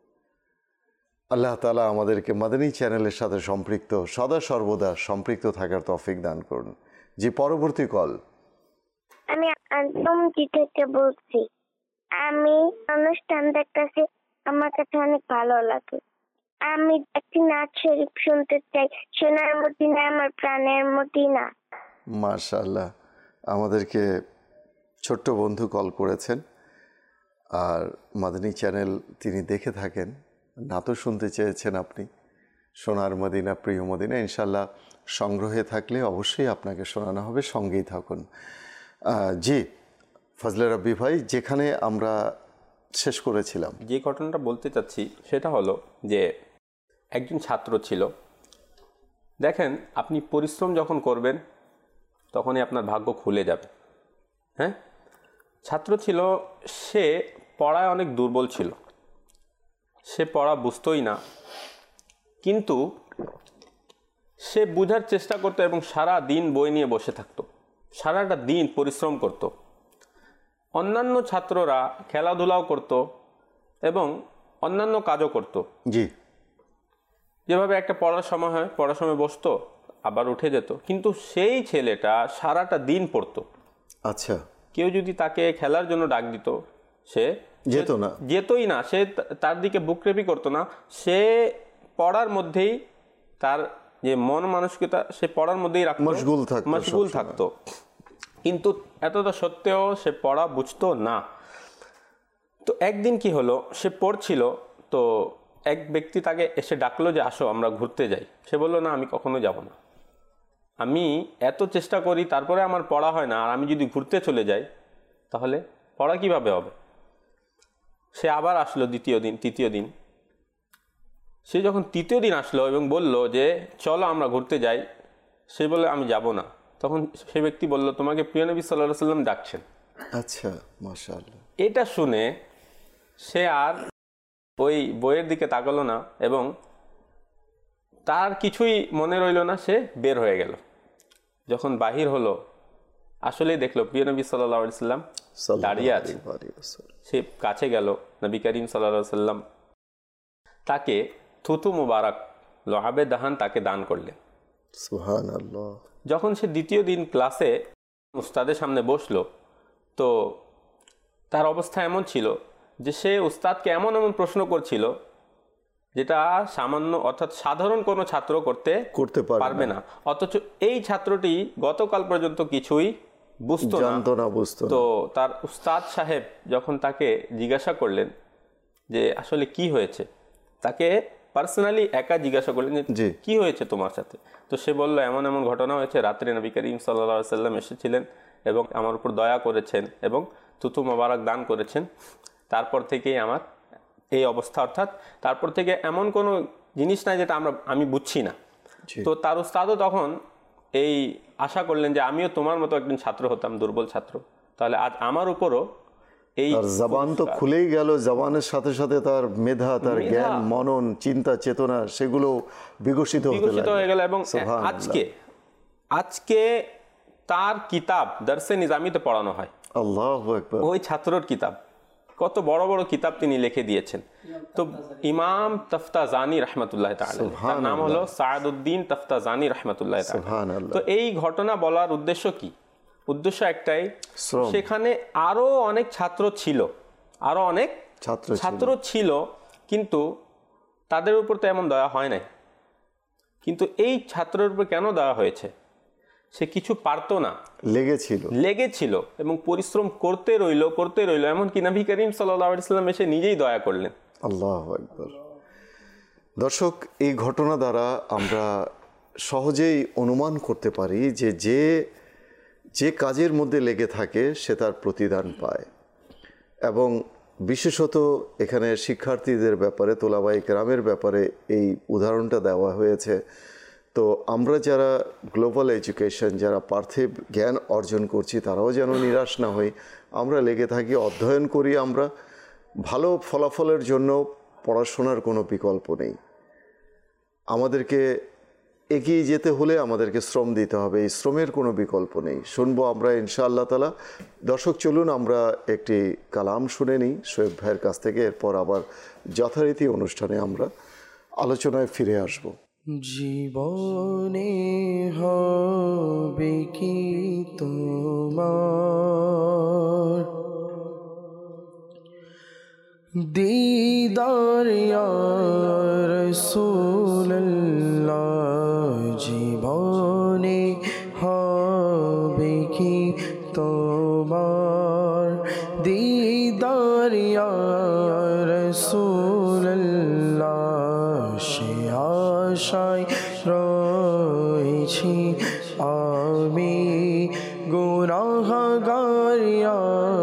আল্লাহ তাআলা আমাদেরকে মাদানী চ্যানেলের সাথে সম্পৃক্ত, সদা সর্বদা সম্পৃক্ত থাকার তৌফিক দান করুন। জি, পরবর্তী কল। আমি আন্তমকি থেকে বলছি। আমি অনুষ্ঠান দেখতেছি, আমার কাছে অনেক ভালো লাগে। আমি একটি নাচ শরীফ শুনতে চাই, সোনার মদিনা আমার প্রাণের মদিনা। মাশাআল্লাহ, আমাদেরকে ছোট্ট বন্ধু কল করেছেন, আর মাদানী চ্যানেল তিনি দেখে থাকেন, নাতও শুনতে চেয়েছেন আপনি। সোনার মদিনা, প্রিয় মদিনা, ইনশাআল্লাহ সংগ্রহে থাকলে অবশ্যই আপনাকে শোনানো হবে, সঙ্গেই থাকুন। জি ফজলে রাব্বি ভাই, যেখানে আমরা শেষ করেছিলাম, যে ঘটনাটা বলতে চাচ্ছি সেটা হলো যে একজন ছাত্র ছিল। দেখেন, আপনি পরিশ্রম যখন করবেন তখনই আপনার ভাগ্য খুলে যাবে। হ্যাঁ, ছাত্র ছিল, সে পড়ায় অনেক দুর্বল ছিল, সে পড়া বুঝতোই না, কিন্তু সে বোঝার চেষ্টা করতো এবং সারা দিন বই নিয়ে বসে থাকতো, সারাটা দিন পরিশ্রম করত। অন্যান্য ছাত্ররা খেলাধুলাও করত এবং অন্যান্য কাজও করত। জি, যেভাবে একটা পড়ার সময় হয়, পড়ার সময় বসতো, আবার উঠে যেত, কিন্তু সেই ছেলেটা সারাটা দিন পড়তো। আচ্ছা, কেউ যদি তাকে খেলার জন্য ডাক দিত, সে যেতই না, সে তার দিকে বুকরেপি করতো না, সে পড়ার মধ্যেই তার যে মন মানসিকতা, সে পড়ার মধ্যেই মশগুল থাকতো। কিন্তু এতটা সত্ত্বেও সে পড়া বুঝতো না। তো একদিন কি হলো, সে পড়ছিল, তো এক ব্যক্তি তাকে এসে ডাকলো যে আসো আমরা ঘুরতে যাই। সে বললো না, আমি কখনো যাব না, আমি এত চেষ্টা করি তারপরে আমার পড়া হয় না, আর আমি যদি ঘুরতে চলে যাই তাহলে পড়া কিভাবে হবে? সে আবার আসলো তৃতীয় দিন। সে যখন তৃতীয় দিন আসলো এবং বলল যে চলো আমরা ঘুরতে যাই, সে বলল আমি যাব না। তখন সে ব্যক্তি বলল, তোমাকে প্রিয় নবী সাল্লাল্লাহু আলাইহি ওয়াসাল্লাম ডাকছেন। আচ্ছা, মাশাআল্লাহ। এটা শুনে সে আর ওই বইয়ের দিকে তাকালো না এবং তার কিছুই মনে রইল না, সে বের হয়ে গেল। যখন বাহির হলো, আসলেই দেখলো প্রিয় নবী সাল্লাল্লাহু আলাইহি ওয়াসাল্লাম দাঁড়িয়ে আছে। সে কাছে গেল, নবী করিম সাল্লাল্লাহু আলাইহি ওয়াসাল্লাম তাকে থুতু মুবারক লহাবে দাহান তাকে দান করলেন। সুবহানাল্লাহ। যখন সে দ্বিতীয় দিন ক্লাসে উস্তাদের সামনে বসলো, তো তার অবস্থা এমন ছিল যে সে উস্তাদকে এমন এমন প্রশ্ন করছিল যেটা সামান্য অর্থাৎ সাধারণ কোনো ছাত্র করতে পারবে না। অথচ এই ছাত্রটি গতকাল পর্যন্ত কিছুই বুঝতো না। তো তার উস্তাদ সাহেব যখন তাকে জিজ্ঞাসা করলেন যে আসলে কি হয়েছে, তাকে পার্সোনালি একা জিজ্ঞাসা করলেন যে কি হয়েছে তোমার সাথে, তো সে বলল এমন এমন ঘটনা হয়েছে, রাত্রে নবী করিম সাল্লাল্লাহু আলাইহি সাল্লাম এসেছিলেন এবং আমার উপর দয়া করেছেন এবং থুতু মোবারক দান করেছেন, তারপর থেকেই আমার এই অবস্থা, অর্থাৎ তারপর থেকে এমন কোনো জিনিস নাই যেটা আমি বুঝছি না। তো তার উস্তাদও তখন এই আশা করলেন যে আমিও তোমার মতো একজন ছাত্র হতাম, দুর্বল ছাত্র, তাহলে আজ আমার উপরও এই জবান তো খুলেই গেল, জবানের সাথে সাথে তার মেধা, তার জ্ঞান, মনন, চিন্তা, চেতনা সেগুলো বিকশিত হয়ে গেল। এবং আজকে তার কিতাব দরসে নিজামিতে পড়ানো হয়। আল্লাহু আকবার। ওই ছাত্রর কিতাব, কত বড় বড় কিতাব তিনি লিখে দিয়েছেন। তো ইমাম তফতাজানি রহমতুল্লাহ তাআলা, তার নাম হলো সাআদউদ্দিন তফতাজানি রহমতুল্লাহ তাআলা। তো এই ঘটনা বলার উদ্দেশ্য কি? উদ্দেশ্য একটাই, সেখানে আরো অনেক ছাত্র ছিল, কিন্তু তাদের উপর তো এমন দয়া হয় নাই। কিন্তু এই ছাত্রের উপর কেন দয়া হয়েছে? সে কিছু পারতো না, লেগেছিল এবং পরিশ্রম করতে রইল। এমনকি নবী করিম সাল্লাল্লাহু আলাইহি ওয়াসাল্লাম এসে নিজেই দয়া করলেন। আল্লাহু আকবার। দর্শক, এই ঘটনা দ্বারা আমরা সহজেই অনুমান করতে পারি যে কাজের মধ্যে লেগে থাকে সে তার প্রতিদান পায়। এবং বিশেষত এখানে শিক্ষার্থীদের ব্যাপারে, তোলাবাই কেরামের ব্যাপারে এই উদাহরণটা দেওয়া হয়েছে। তো আমরা যারা গ্লোবাল এডুকেশন, যারা পার্থিব জ্ঞান অর্জন করছি, তারাও যেন নিরাশ না হই, আমরা লেগে থাকি, অধ্যয়ন করি। আমরা ভালো ফলাফলের জন্য পড়াশোনার কোনো বিকল্প নেই। আমাদেরকে এগিয়ে যেতে হলে আমাদেরকে শ্রম দিতে হবে, এই শ্রমের কোনো বিকল্প নেই। শুনবো আমরা ইনশাআল্লাহ তাআলা। দর্শক, চলুন আমরা একটি কালাম শুনে নিই শোয়েব ভাইয়ের কাছ থেকে, এরপর আবার যথারীতি অনুষ্ঠানে আমরা আলোচনায় ফিরে আসব। জীবনে হবে কি তোমার দিদার ইয়া রাসূলুল্লাহ, জীবনে হবে কি তোমার দিদার ইয়া রাসূলুল্লাহ, সে আশায় রয়েছি আমি গুনাহগার ইয়া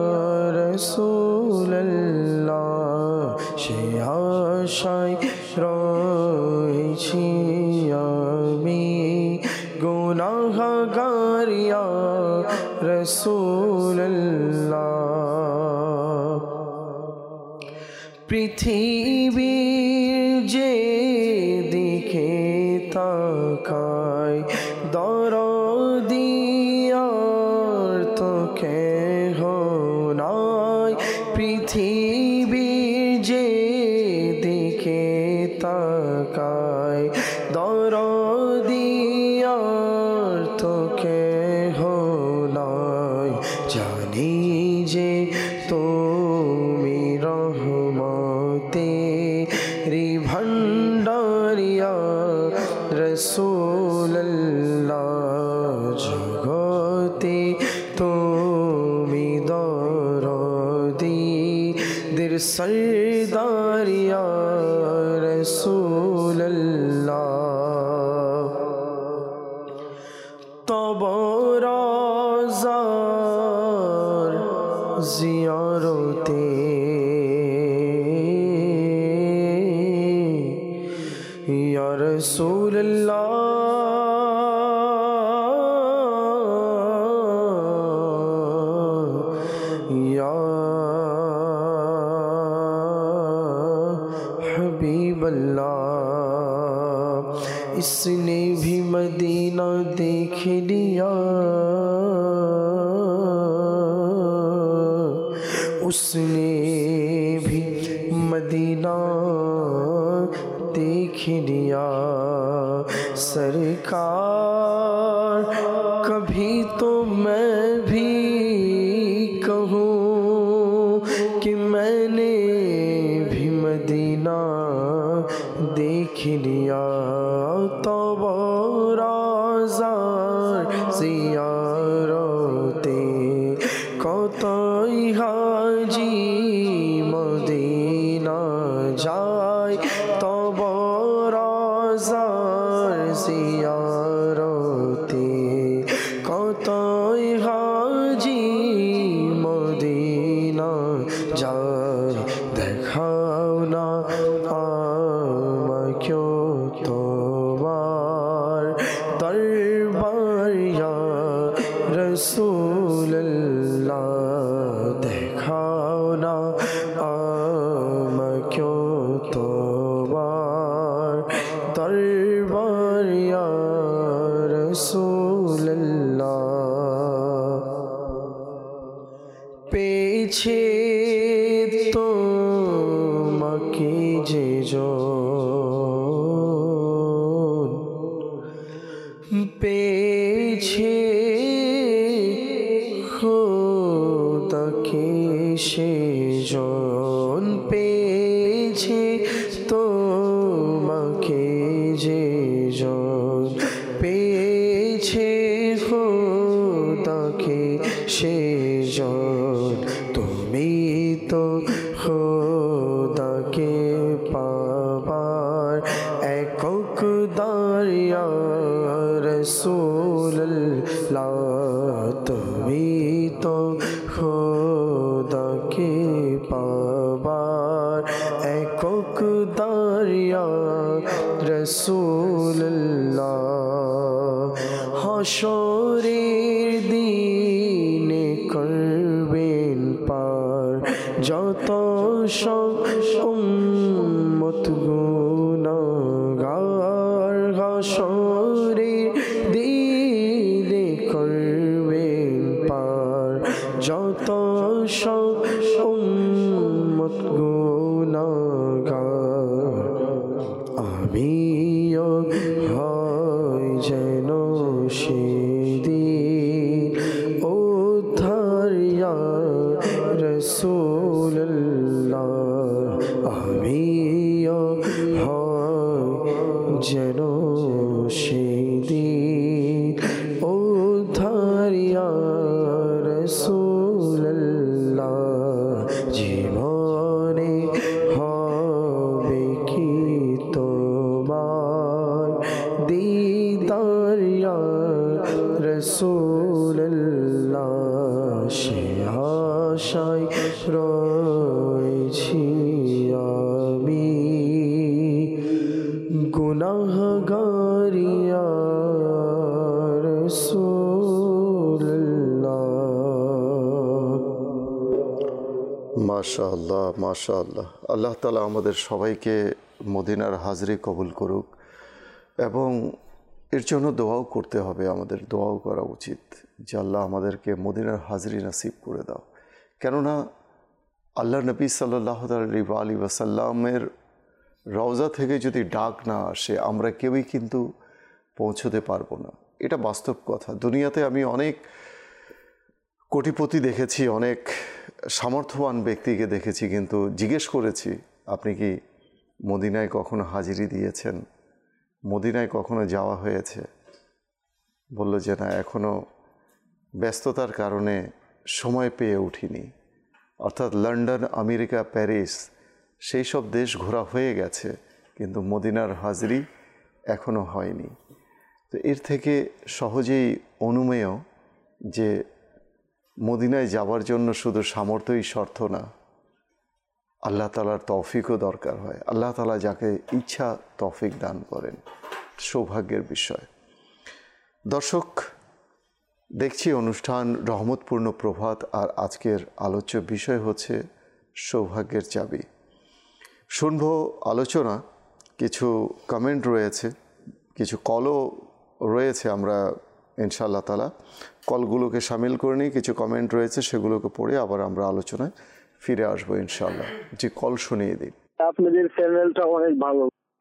রাসূলুল্লাহ, সে আশায় রয়েছি আমি গুনাহগার ইয়া রাসূলুল্লাহ। পৃথিবীর যে দিকে তাকাই দরদি আর তো কেহ নাই, পৃথিবীর যে দিকে তাকাই দরদি আর তো কেহ নাই, জানি যে তুমি রহমতেরি ভান্ডার ইয়া রাসূলুল্লাহ, জগতে তুমি দরদি দের সরদার ইয়া রাসূলুল্লাহ। তব রওজার জিয়ারতে ইয়া রাসূলুল্লাহ, ইয়া हबीबल्लाह, इसने भी मदीना देख लिया, उसने भी मदीना देख लिया सरकार, कभी तो मैं भी कहूँ कि मैंने भी मदीना देख लिया। तौबा राज़ार ज़ियारते कोताई हाजी मदीना जाए। तौबा राज़ार ज़ियारते कोताई हाजी मदीना जाए। देखाओ ना আমাকেও তোমার দরবার ইয়া রাসূলুল্লাহ। দেখাও না আমাকেও তোমার দরবার ইয়া রাসূলুল্লাহ। পেয়েছে তোমাকে যে জন, পেয়েছে খোদাকে সে জন, পেয়েছে তোমাকে যে জন, পেয়েছে খোদাকে সে জন। তুমি তো খোদাকে পাবার একক দারিয়া রাসূলুল্লাহ। তুমি তো খোদাকে পাবার একক দারিয়া রাসূলুল্লাহ। হাশরের দিনে করবেন পার যত সব উম্মত গুনাহগার। হাশরের দিনে করবেন পার যত সব উম্মত গুনাহগার। আমিও হয় যেন সেদিন উদ্ধার ইয়া রাসূলুল্লাহ। আমিও হয় যেন সেদিন উদ্ধার ইয়া রাসূলুল্লাহ। জীবনে হবে কি তোমার দিদার ইয়া রাসূলুল্লাহ। সে আশায় রয়েছি আমি গুনাহগার ইয়া রাসূলুল্লাহ। মাশাআল্লাহ, মাশাআল্লাহ। আল্লাহ তাআলা আমাদের সবাইকে মদিনার হাজরি কবুল করুক এবং এর জন্য দোয়াও করতে হবে, আমাদের দোয়াও করা উচিত যে আল্লাহ আমাদেরকে মদিনার হাজরি নসিব করে দাও। কেননা আল্লাহ নবী সাল্লাল্লাহু আলাইহি ওয়াসাল্লামের রওজা থেকে যদি ডাক না আসে আমরা কেউই কিন্তু পৌঁছতে পারবো না। এটা বাস্তব কথা। দুনিয়াতে আমি অনেক কোটিপতি দেখেছি, অনেক সামর্থ্যবান ব্যক্তিকে দেখেছি, কিন্তু জিজ্ঞেস করেছি আপনি কি মদিনায় কখনো হাজিরি দিয়েছেন, মদিনায় কখনো যাওয়া হয়েছে? বলল যে না, এখনও ব্যস্ততার কারণে সময় পেয়ে উঠিনি। অর্থাৎ লন্ডন, আমেরিকা, প্যারিস সেই সব দেশ ঘোরা হয়ে গেছে, কিন্তু মদিনার হাজরি এখনও হয়নি। তো এর থেকে সহজেই অনুমেয় যে মদিনায় যাবার জন্য শুধু সামর্থ্যই শর্ত না, আল্লাহ তাআলার তৌফিকও দরকার হয়। আল্লাহ তাআলা যাকে ইচ্ছা তৌফিক দান করেন, সৌভাগ্যের বিষয়। দর্শক, দেখছি অনুষ্ঠান রহমতপূর্ণ প্রভাত, আর আজকের আলোচ্য বিষয় হচ্ছে সৌভাগ্যের চাবি। শুনব আলোচনা, কিছু কমেন্ট রয়েছে, কিছু কলও রয়েছে। আমরা ইনশাআল্লাহ তাআলা কলগুলোকে সামিল করে নিই। কিছু কমেন্ট রয়েছে, সেগুলোকে পড়ে আবার আমরা আলোচনায় ফিরে আসবো ইনশাআল্লাহ। যে কল শুনিয়ে দিন। আপনাদের চ্যানেলটা অনেক ভালো,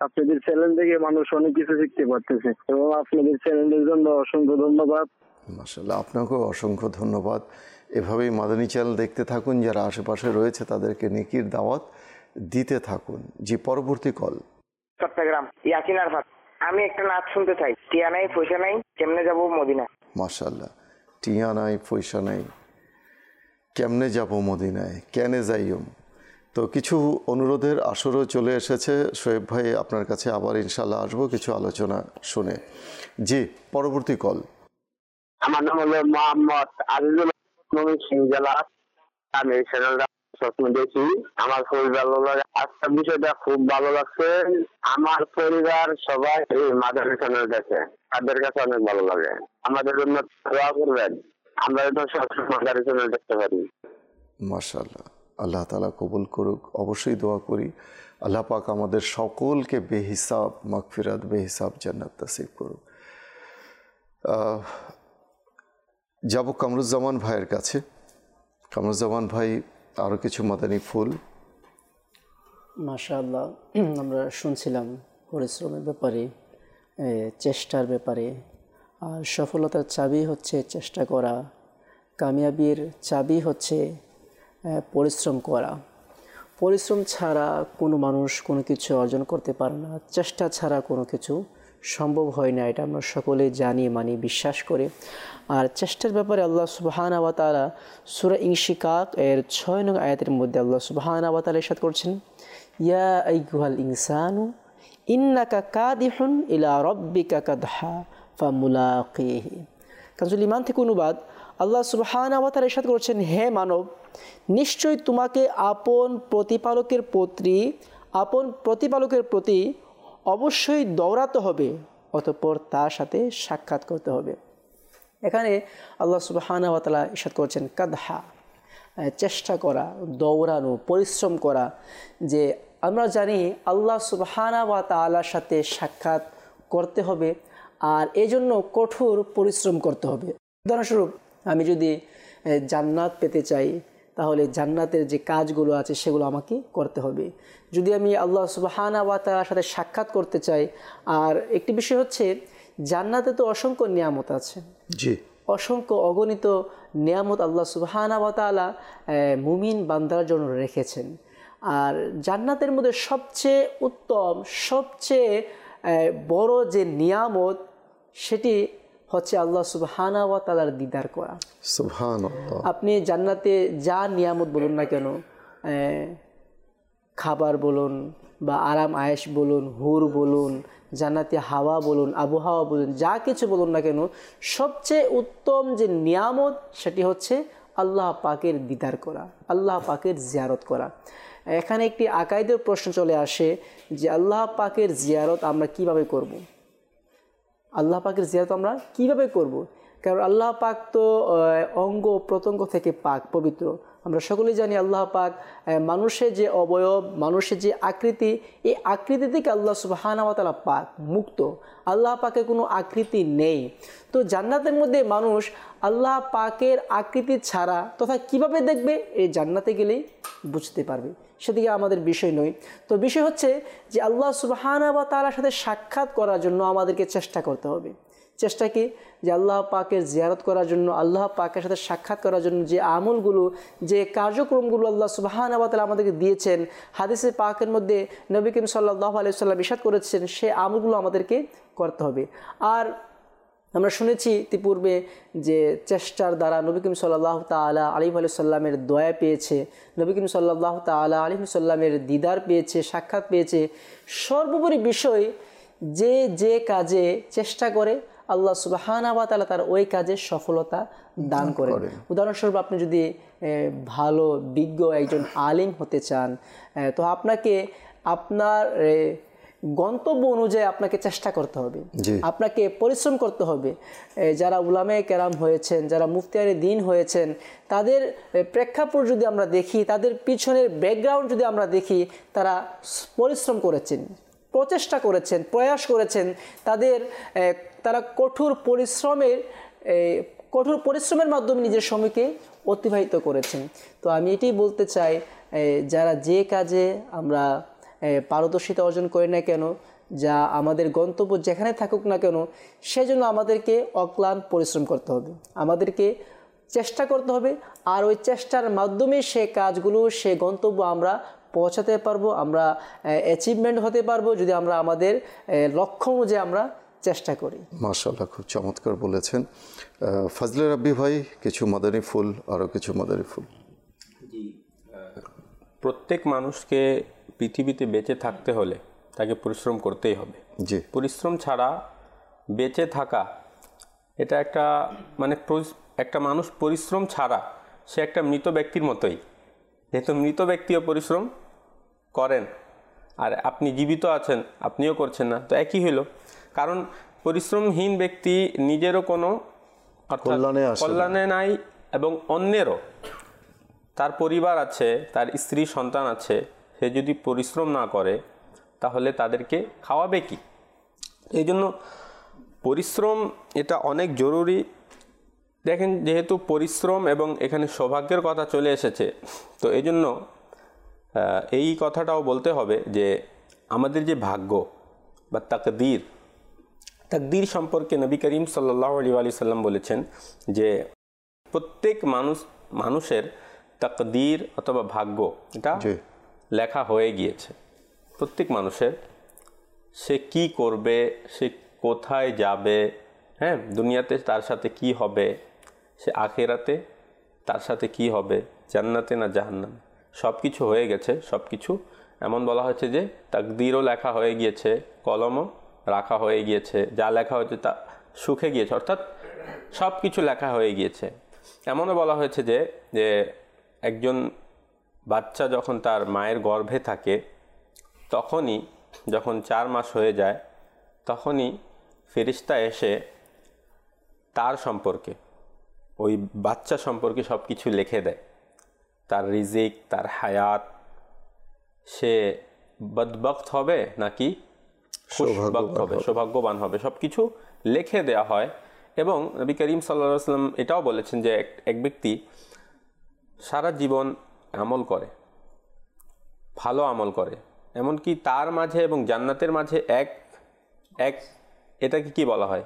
আপনাদের চ্যানেল থেকে মানুষ অনেক কিছু শিখতে পারতেছে এবং আপনাদের চ্যানেলের জন্য অসংখ্য ধন্যবাদ। মাশাআল্লাহ, আপনাকেও অসংখ্য ধন্যবাদ। এভাবেই মাদানী চ্যানেল দেখতে থাকুন, যারা আশেপাশে রয়েছে তাদেরকে নেকির দাওয়াত দিতে থাকুন। জি, পরবর্তী কল। চট্টগ্রাম ইয়াসিন আরফাত। আমি একটা নাচ শুনতে চাই। টিয়া নাই পয়সা নাই, কেমনে যাব মদিনা। মাশাআল্লাহ, টিয়া নাই পয়সা নাই, কেমনে যাব মদিনায়, কেনে যাইম। তো কিছু অনুরোধের আসরও চলে এসেছে। শোয়েব ভাই, আপনার কাছে আবার ইনশাল্লাহ আসবো কিছু আলোচনা শুনে। জি, পরবর্তী কল। আমার নাম হলো মোহাম্মদ আজিজুল সিং জেলা। আমি এই চ্যানেলটা সবসময় দেখি, আমার খুবই ভালো লাগে। আজকের বিষয়টা খুব ভালো লাগছে। আমার পরিবার সবাই এই মাদানী চ্যানেল দেখে, তাদের কাছে অনেক ভালো লাগে। আমাদের জন্য দোয়া করবেন, আমরা যেন সবসময় মাদানী চ্যানেল দেখতে পারি। মাশাআল্লাহ, আল্লাহ তাআলা কবুল করুক। অবশ্যই দোয়া করি আল্লাহ পাক আমাদের সকলকে বেহিসাব মাগফিরাত, বেহিসাব জান্নাত নসিব করুক। যাব কামরুজ্জামান ভাইয়ের কাছে। কামরুজ্জামান ভাই, আরও কিছু মাদানী ফুল। মাশাআল্লাহ, আমরা শুনছিলাম পরিশ্রমের ব্যাপারে, চেষ্টার ব্যাপারে। আর সফলতার চাবি হচ্ছে চেষ্টা করা, কামিয়াবির চাবি হচ্ছে পরিশ্রম করা। পরিশ্রম ছাড়া কোনো মানুষ কোনো কিছু অর্জন করতে পারে না, চেষ্টা ছাড়া কোনো কিছু সম্ভব হয় না। এটা আমরা সকলেই জানি, মানি, বিশ্বাস করি। আর চেষ্টার ব্যাপারে আল্লাহ সুবহানাহু ওয়া তাআলা সূরা ইনশিকাক এর 6 নং আয়াতের মধ্যে আল্লাহ সুবহানাহু ওয়া তাআলা ইরশাদ করছেন, ইয়া আইয়ুহাল ইনসানু ইন্নাকা কাদিহুন ইলা রাব্বিকা কাদহা ফামুলাকিহি। কাজুল ইমান থেকে অনুবাদ, আল্লাহ সুবহানাহু ওয়া তাআলা ইরশাদ করছেন, হে মানব, নিশ্চয়ই তোমাকে আপন প্রতিপালকের প্রতি অবশ্যই দৌড়াতে হবে, অতঃপর তার সাথে সাক্ষাৎ করতে হবে। এখানে আল্লাহ সুবহানাহু ওয়া তাআলা ইরশাদ করছেন কাদহা, চেষ্টা করা, দৌড়ানো, পরিশ্রম করা। যে আমরা জানি আল্লাহ সুবহানাহু ওয়া তাআলার সাথে সাক্ষাৎ করতে হবে, আর এজন্য কঠোর পরিশ্রম করতে হবে। উদাহরণস্বরূপ, আমি যদি জান্নাত পেতে চাই, তাহলে জান্নাতের যে কাজগুলো আছে সেগুলো আমাকে করতে হবে। যদি আমি আল্লাহ সুবহানাহু ওয়া তাআলার সাথে সাক্ষাৎ করতে চাই, আর একটি বিষয় হচ্ছে জান্নাতে তো অসংখ্য নিয়ামত আছে, জি, অসংখ্য অগণিত নিয়ামত আল্লাহ সুবহানাহু ওয়া তাআলা মুমিন বান্দার জন্য রেখেছেন। আর জান্নাতের মধ্যে সবচেয়ে উত্তম, সবচেয়ে বড় যে নিয়ামত, সেটি হচ্ছে আল্লাহ সুবহানাহু ওয়া তাআলার দিদার করা। সুবহানাল্লাহ। আপনি জান্নাতে যা নিয়ামত বলুন না কেন, খাবার বলুন বা আরাম আয়েশ বলুন, হুর বলুন, জান্নাতি হাওয়া বলুন, আবহাওয়া বলুন, যা কিছু বলুন না কেন, সবচেয়ে উত্তম যে নিয়ামত সেটি হচ্ছে আল্লাহ পাকের দিদার করা, আল্লাহ পাকের জিয়ারত করা। এখানে একটি আকাইদের প্রশ্ন চলে আসে যে আল্লাহ পাকের জিয়ারত আমরা কিভাবে করব। আল্লাহ পাকের জিয়ারত আমরা কিভাবে করব? কারণ আল্লাহ পাক তো অঙ্গ প্রত্যঙ্গ থেকে পাক, পবিত্র। আমরা সকলেই জানি আল্লাহ পাক মানুষের যে অবয়ব, মানুষের যে আকৃতি, এই আকৃতি থেকে আল্লাহ সুবহানাহু ওয়া তাআলা পাক, মুক্ত। আল্লাহ পাকের কোনো আকৃতি নেই। তো জান্নাতের মধ্যে মানুষ আল্লাহ পাকের আকৃতি ছাড়া তথা কিভাবে দেখবে, এই জান্নাতে গেলেই বুঝতে পারবে। সেদিকে আমাদের বিষয় নয়। তো বিষয় হচ্ছে যে আল্লাহ সুবহানাহু ওয়া তাআলার সাথে সাক্ষাৎ করার জন্য আমাদেরকে চেষ্টা করতে হবে। চেষ্টা কি? যে আল্লাহ পাকের জিয়ারত করার জন্য, আল্লাহ পাকের সাথে সাক্ষাৎ করার জন্য যে আমলগুলো, যে কার্যক্রমগুলো আল্লাহ সুবহানাহু ওয়া তাআলা আমাদেরকে দিয়েছেন, হাদিসে পাকের মধ্যে নবী করিম সাল্লাল্লাহু আলাইহি ওয়াসাল্লাম ইরশাদ করেছেন, সেই আমলগুলো আমাদেরকে করতে হবে। আর আমরা শুনেছি ইতিপূর্বে যে চেষ্টার দ্বারা নবী করিম সাল্লাল্লাহু তাআলা আলাইহি ওয়াসাল্লামের দয়া পেয়েছে, নবী করিম সাল্লাল্লাহু তাআলা আলাইহি ওয়াসাল্লামের দিদার পেয়েছে, সাক্ষাৎ পেয়েছে। সর্বোপরি বিষয়, যে কাজে চেষ্টা করে আল্লাহ সুবহানাহু ওয়া তাআলা তার ওই কাজে সফলতা দান করেন। উদাহরণস্বরূপ, আপনি যদি ভালো বিজ্ঞ একজন আলিম হতে চান, তো আপনাকে আপনার গন্তব্য অনুযায়ী আপনাকে চেষ্টা করতে হবে, আপনাকে পরিশ্রম করতে হবে। যারা উলামায়ে কেরাম হয়েছেন, যারা মুফতিয়ারে দ্বীন হয়েছেন, তাদের প্রেক্ষাপট যদি আমরা দেখি, তাদের পিছনের ব্যাকগ্রাউন্ড যদি আমরা দেখি, তারা পরিশ্রম করেছেন, প্রচেষ্টা করেছেন, প্রয়াস করেছেন। তারা কঠোর পরিশ্রমের মাধ্যমে নিজের সময়কে অতিবাহিত করেছেন। তো আমি এটাই বলতে চাই, যারা যে কাজে আমরা পারদর্শিতা অর্জন করি না কেন, যা আমাদের গন্তব্য যেখানে থাকুক না কেন, সেজন্য আমাদেরকে অক্লান্ত পরিশ্রম করতে হবে, আমাদেরকে চেষ্টা করতে হবে। আর ওই চেষ্টার মাধ্যমে সে কাজগুলো, সে গন্তব্য আমরা পৌঁছাতে পারবো, আমরা অ্যাচিভমেন্ট হতে পারবো যদি আমরা আমাদের লক্ষ্য অনুযায়ী আমরা চেষ্টা করি। মাশাআল্লাহ, খুব চমৎকার বলেছেন। ফজলে রাব্বি ভাই, কিছু মাদানী ফুল, আরও কিছু মাদানী ফুল। প্রত্যেক মানুষকে পৃথিবীতে বেঁচে থাকতে হলে তাকে পরিশ্রম করতেই হবে। জি, পরিশ্রম ছাড়া বেঁচে থাকা এটা একটা মানে একটা মানুষ পরিশ্রম ছাড়া সে একটা মৃত ব্যক্তির মতোই। যেহেতু মৃত ব্যক্তিও পরিশ্রম করেন আর আপনি জীবিত আছেন, আপনিও করছেন না, তো একই হলো। কারণ পরিশ্রমহীন ব্যক্তি নিজেরও কোনো কল্যাণে নাই এবং অন্যেরও, তার পরিবার আছে, তার স্ত্রী সন্তান আছে, সে যদি পরিশ্রম না করে তাহলে তাদেরকে খাওয়াবে কি? এই জন্য পরিশ্রম এটা অনেক জরুরি। দেখেন, যেহেতু পরিশ্রম এবং এখানে সৌভাগ্যের কথা চলে এসেছে, তো এই জন্য এই কথাটাও বলতে হবে যে আমাদের যে ভাগ্য বা তাকদীর সম্পর্কে নবী করিম সাল্লাল্লাহু আলাইহি সাল্লাম বলেছেন যে প্রত্যেক মানুষের তাকদীর অথবা ভাগ্য এটা লেখা হয়ে গিয়েছে। প্রত্যেক মানুষের, সে কি করবে, সে কোথায় যাবে, হ্যাঁ, দুনিয়াতে তার সাথে কি হবে, সে আখিরাতে তার সাথে কি হবে, জান্নাতে না জাহান্নামে, সব কিছু হয়ে গেছে। সব কিছু এমন বলা হয়েছে যে তাকদীরও লেখা হয়ে গিয়েছে, কলমও রাখা হয়ে গিয়েছে, যা লেখা হয়েছে তা শুকে গিয়েছে, অর্থাৎ সব কিছু লেখা হয়ে গিয়েছে। এমনও বলা হয়েছে যে একজন বাচ্চা যখন তার মায়ের গর্ভে থাকে তখনই, যখন 4 মাস হয়ে যায়, তখনই ফেরেশতা এসে তার সম্পর্কে, ওই বাচ্চা সম্পর্কে সব কিছু লিখে দেয়। তার রিজিক, তার হায়াত, সে বদবখত হবে নাকি খুশবখত হবে, সৌভাগ্যবান হবে, সব কিছু লিখে দেওয়া হয়। এবং নবী করিম সাল্লাল্লাহু আলাইহি ওয়াসাল্লাম এটাও বলেছেন যে এক ব্যক্তি সারা জীবন আমল করে, ভালো আমল করে, এমনকি তার মাঝে এবং জান্নাতের মাঝে এটাকে কি বলা হয়,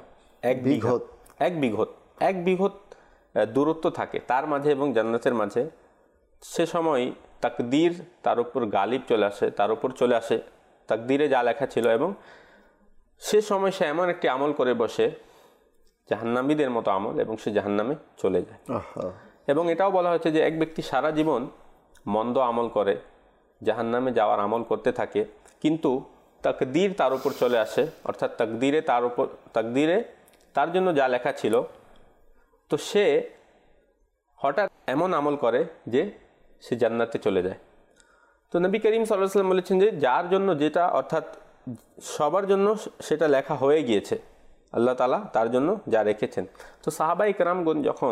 এক বিঘত দূরত্ব থাকে তার মাঝে এবং জান্নাতের মাঝে। সে সময় তাকদীর তার উপর গালিব চলে আসে, তার উপর চলে আসে, তাকদীরে যা লেখা ছিল, এবং সে সময় সে এমন একটি আমল করে বসে, জাহান্নামীদের মতো আমল, এবং সে জাহান্নামে চলে যায়। এবং এটাও বলা হয়েছে যে এক ব্যক্তি সারা জীবন মন্দ আমল করে, জাহান্নামে যাওয়ার আমল করতে থাকে, কিন্তু তাকদীর তার উপর চলে আসে, অর্থাৎ তাকদীরে তার জন্য যা লেখা ছিল, তো সে হঠাৎ এমন আমল করে যে সে জান্নাতে চলে যায়। তো নবী করিম সাল্লাল্লাহু আলাইহি ওয়াসাল্লাম বলেছেন যে যার জন্য যেটা, অর্থাৎ সবার জন্য সেটা লেখা হয়ে গিয়েছে, আল্লাহ তাআলা তার জন্য যা রেখেছেন। তো সাহাবায়ে কেরামগণ যখন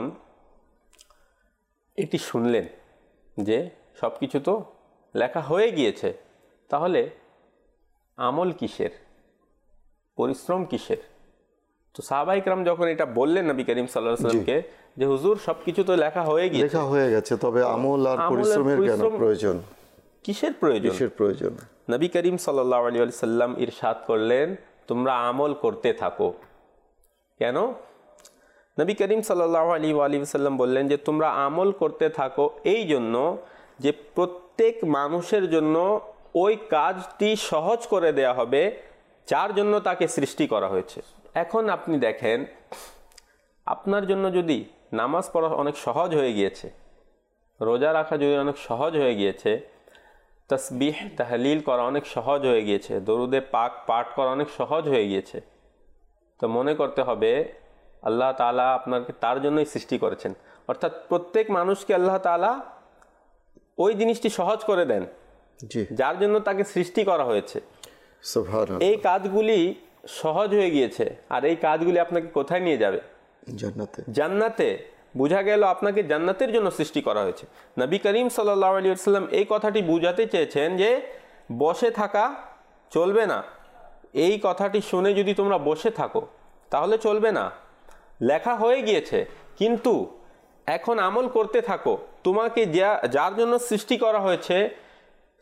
এটি শুনলেন যে সব কিছু তো লেখা হয়ে গিয়েছে, তাহলে আমল কিসের, পরিশ্রম কিসের? তো সাহাবায়ে কেরাম যখন এটা বললেন নবী করিম সাল্লাল্লাহু আলাইহি ওয়াসাল্লামকে যে হুজুর সব কিছু তো লেখা হয়ে গেছে, তবে আমল আর পরিশ্রমের কেন প্রয়োজন, কিসের প্রয়োজন? নবী করিম সাল্লাল্লাহু আলাইহি ওয়াসাল্লাম ইরশাদ করলেন, তোমরা আমল করতে থাকো। কেন? নবী করিম সাল্লাল্লাহু আলাইহি ওয়াসাল্লাম বললেন যে তোমরা আমল করতে থাকো এই জন্য যে প্রত্যেক মানুষের জন্য ওই কাজটি সহজ করে দেয়া হবে যার জন্য তাকে সৃষ্টি করা হয়েছে। এখন আপনি দেখেন, আপনার জন্য যদি নামাজ পড়া অনেক সহজ হয়ে গিয়েছে, রোজা রাখা যদি অনেক সহজ হয়ে গিয়েছে, তাসবিহ তাহলিল করা অনেক সহজ হয়ে গিয়েছে, দরুদে পাক পাঠ করা অনেক সহজ হয়ে গিয়েছে, তো মনে করতে হবে আল্লাহ তাআলা আপনাকে তার জন্যই সৃষ্টি করেছেন। অর্থাৎ প্রত্যেক মানুষকে আল্লাহ তাআলা ওই জিনিসটি সহজ করে দেন যার জন্য তাকে সৃষ্টি করা হয়েছে। এই কাজগুলি সহজ হয়ে গিয়েছে, আর এই কাজগুলি আপনাকে কোথায় নিয়ে যাবে? জান্নাতে। বোঝা গেল আপনাকে জান্নাতের জন্য সৃষ্টি করা হয়েছে। নবী করিম সাল্লাল্লাহু আলাইহি ওয়াসাল্লাম এই কথাটি বুঝাতে চেয়েছেন যে বসে থাকা চলবে না। এই কথাটি শুনে যদি তোমরা বসে থাকো তাহলে চলবে না। লেখা হয়ে গিয়েছে, কিন্তু এখন আমল করতে থাকো। তোমাকে যার জন্য সৃষ্টি করা হয়েছে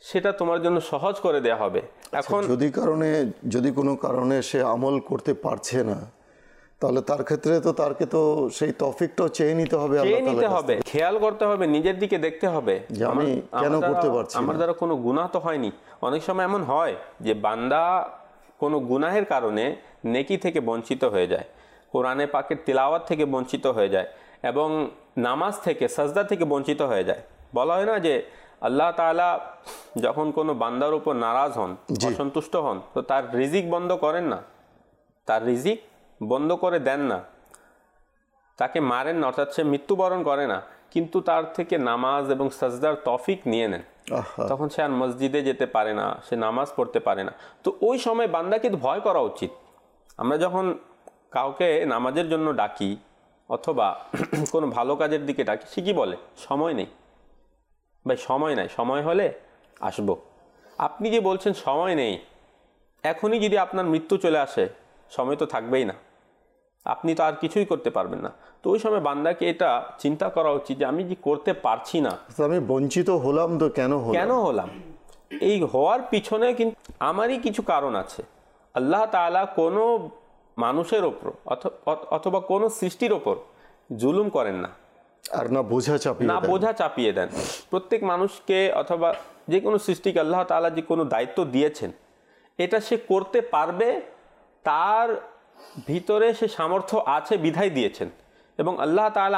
সেটা তোমার জন্য সহজ করে দেয়া হবে। এখন যদি কোনো কারণে সে আমল করতে পারছে না, তাহলে তার ক্ষেত্রে তো তাকে তো সেই তৌফিকটাও চেয়ে নিতে হবে, খেয়াল করতে হবে, নিজের দিকে দেখতে হবে যে আমি কেন করতে পারছি না, আমার দ্বারা কোনো গুনাহ তো হয়নি। অনেক সময় এমন হয় যে বান্দা কোনো গুনাহের কারণে নেকি থেকে বঞ্চিত হয়ে যায়, কোরআনে পাকের তিলাওয়াত থেকে বঞ্চিত হয়ে যায়, এবং নামাজ থেকে, সাজদা থেকে বঞ্চিত হয়ে যায়। বলা হয় না যে আল্লাহ তাআলা যখন কোনো বান্দার উপর নারাজ হন, অসন্তুষ্ট হন, তো তার রিজিক বন্ধ করেন না, তার রিজিক বন্ধ করে দেন না, তাকে মারেন না, অর্থাৎ সে মৃত্যুবরণ করে না, কিন্তু তার থেকে নামাজ এবং সাজদার তৌফিক নিয়ে নেন। তখন সে আর মসজিদে যেতে পারে না, সে নামাজ পড়তে পারে না। তো ওই সময় বান্দাকে ভয় করা উচিত। আমরা যখন কাউকে নামাজের জন্য ডাকি অথবা কোনো ভালো কাজের দিকে ডাকি, সে কি বলে? সময় নেই ভাই, সময় নাই, সময় হলে আসবো। আপনি যে বলছেন সময় নেই, এখনই যদি আপনার মৃত্যু চলে আসে, সময় তো থাকবেই না, আপনি তো আর কিছুই করতে পারবেন না। তো ওই সময় বান্দাকে এটা চিন্তা করা উচিত যে আমি যে করতে পারছি না, আমি বঞ্চিত হলাম, তো কেন হলাম? এই হওয়ার পিছনে কিন্তু আমারই কিছু কারণ আছে। আল্লাহ তাআলা কোনো মানুষের ওপর অথবা কোনো সৃষ্টির ওপর জুলুম করেন না, আর না বোঝা চাপিয়ে দেন। প্রত্যেক মানুষকে অথবা যে কোনো সৃষ্টিকে আল্লাহ তাআলা যে কোনো দায়িত্ব দিয়েছেন, এটা সে করতে পারবে, তার ভিতরে সে সামর্থ্য আছে বিধায় দিয়েছেন। এবং আল্লাহ তাআলা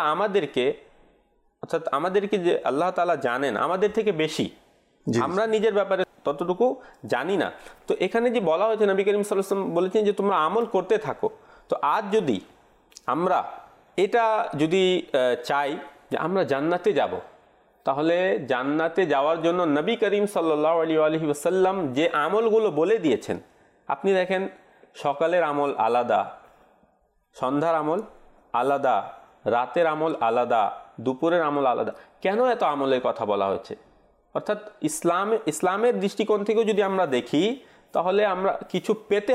আমাদেরকে যে আল্লাহ তাআলা জানেন আমাদের থেকে বেশি, আমরা নিজের ব্যাপারে ততটুকু জানি না। তো এখানে যে বলা হয়েছে, নবী করিম সাল্লাল্লাহু আলাইহি ওয়াসাল্লাম বলেছেন যে তোমরা আমল করতে থাকো। তো আজ যদি আমরা এটা চাই যে আমরা জান্নাতে যাব, তাহলে জান্নাতে যাওয়ার জন্য নবী করিম সাল্লাল্লাহু আলাইহি ওয়াসাল্লাম যে আমলগুলো বলে দিয়েছেন, আপনি দেখেন সকালের আমল আলাদা, সন্ধ্যার আমল আলাদা, রাতের আমল আলাদা, দুপুরের আমল আলাদা। কেন এত আমলের কথা বলা হয়েছে? অর্থাৎ ইসলামের দৃষ্টিকোণ থেকেও যদি আমরা দেখি, তাহলে আমরা কিছু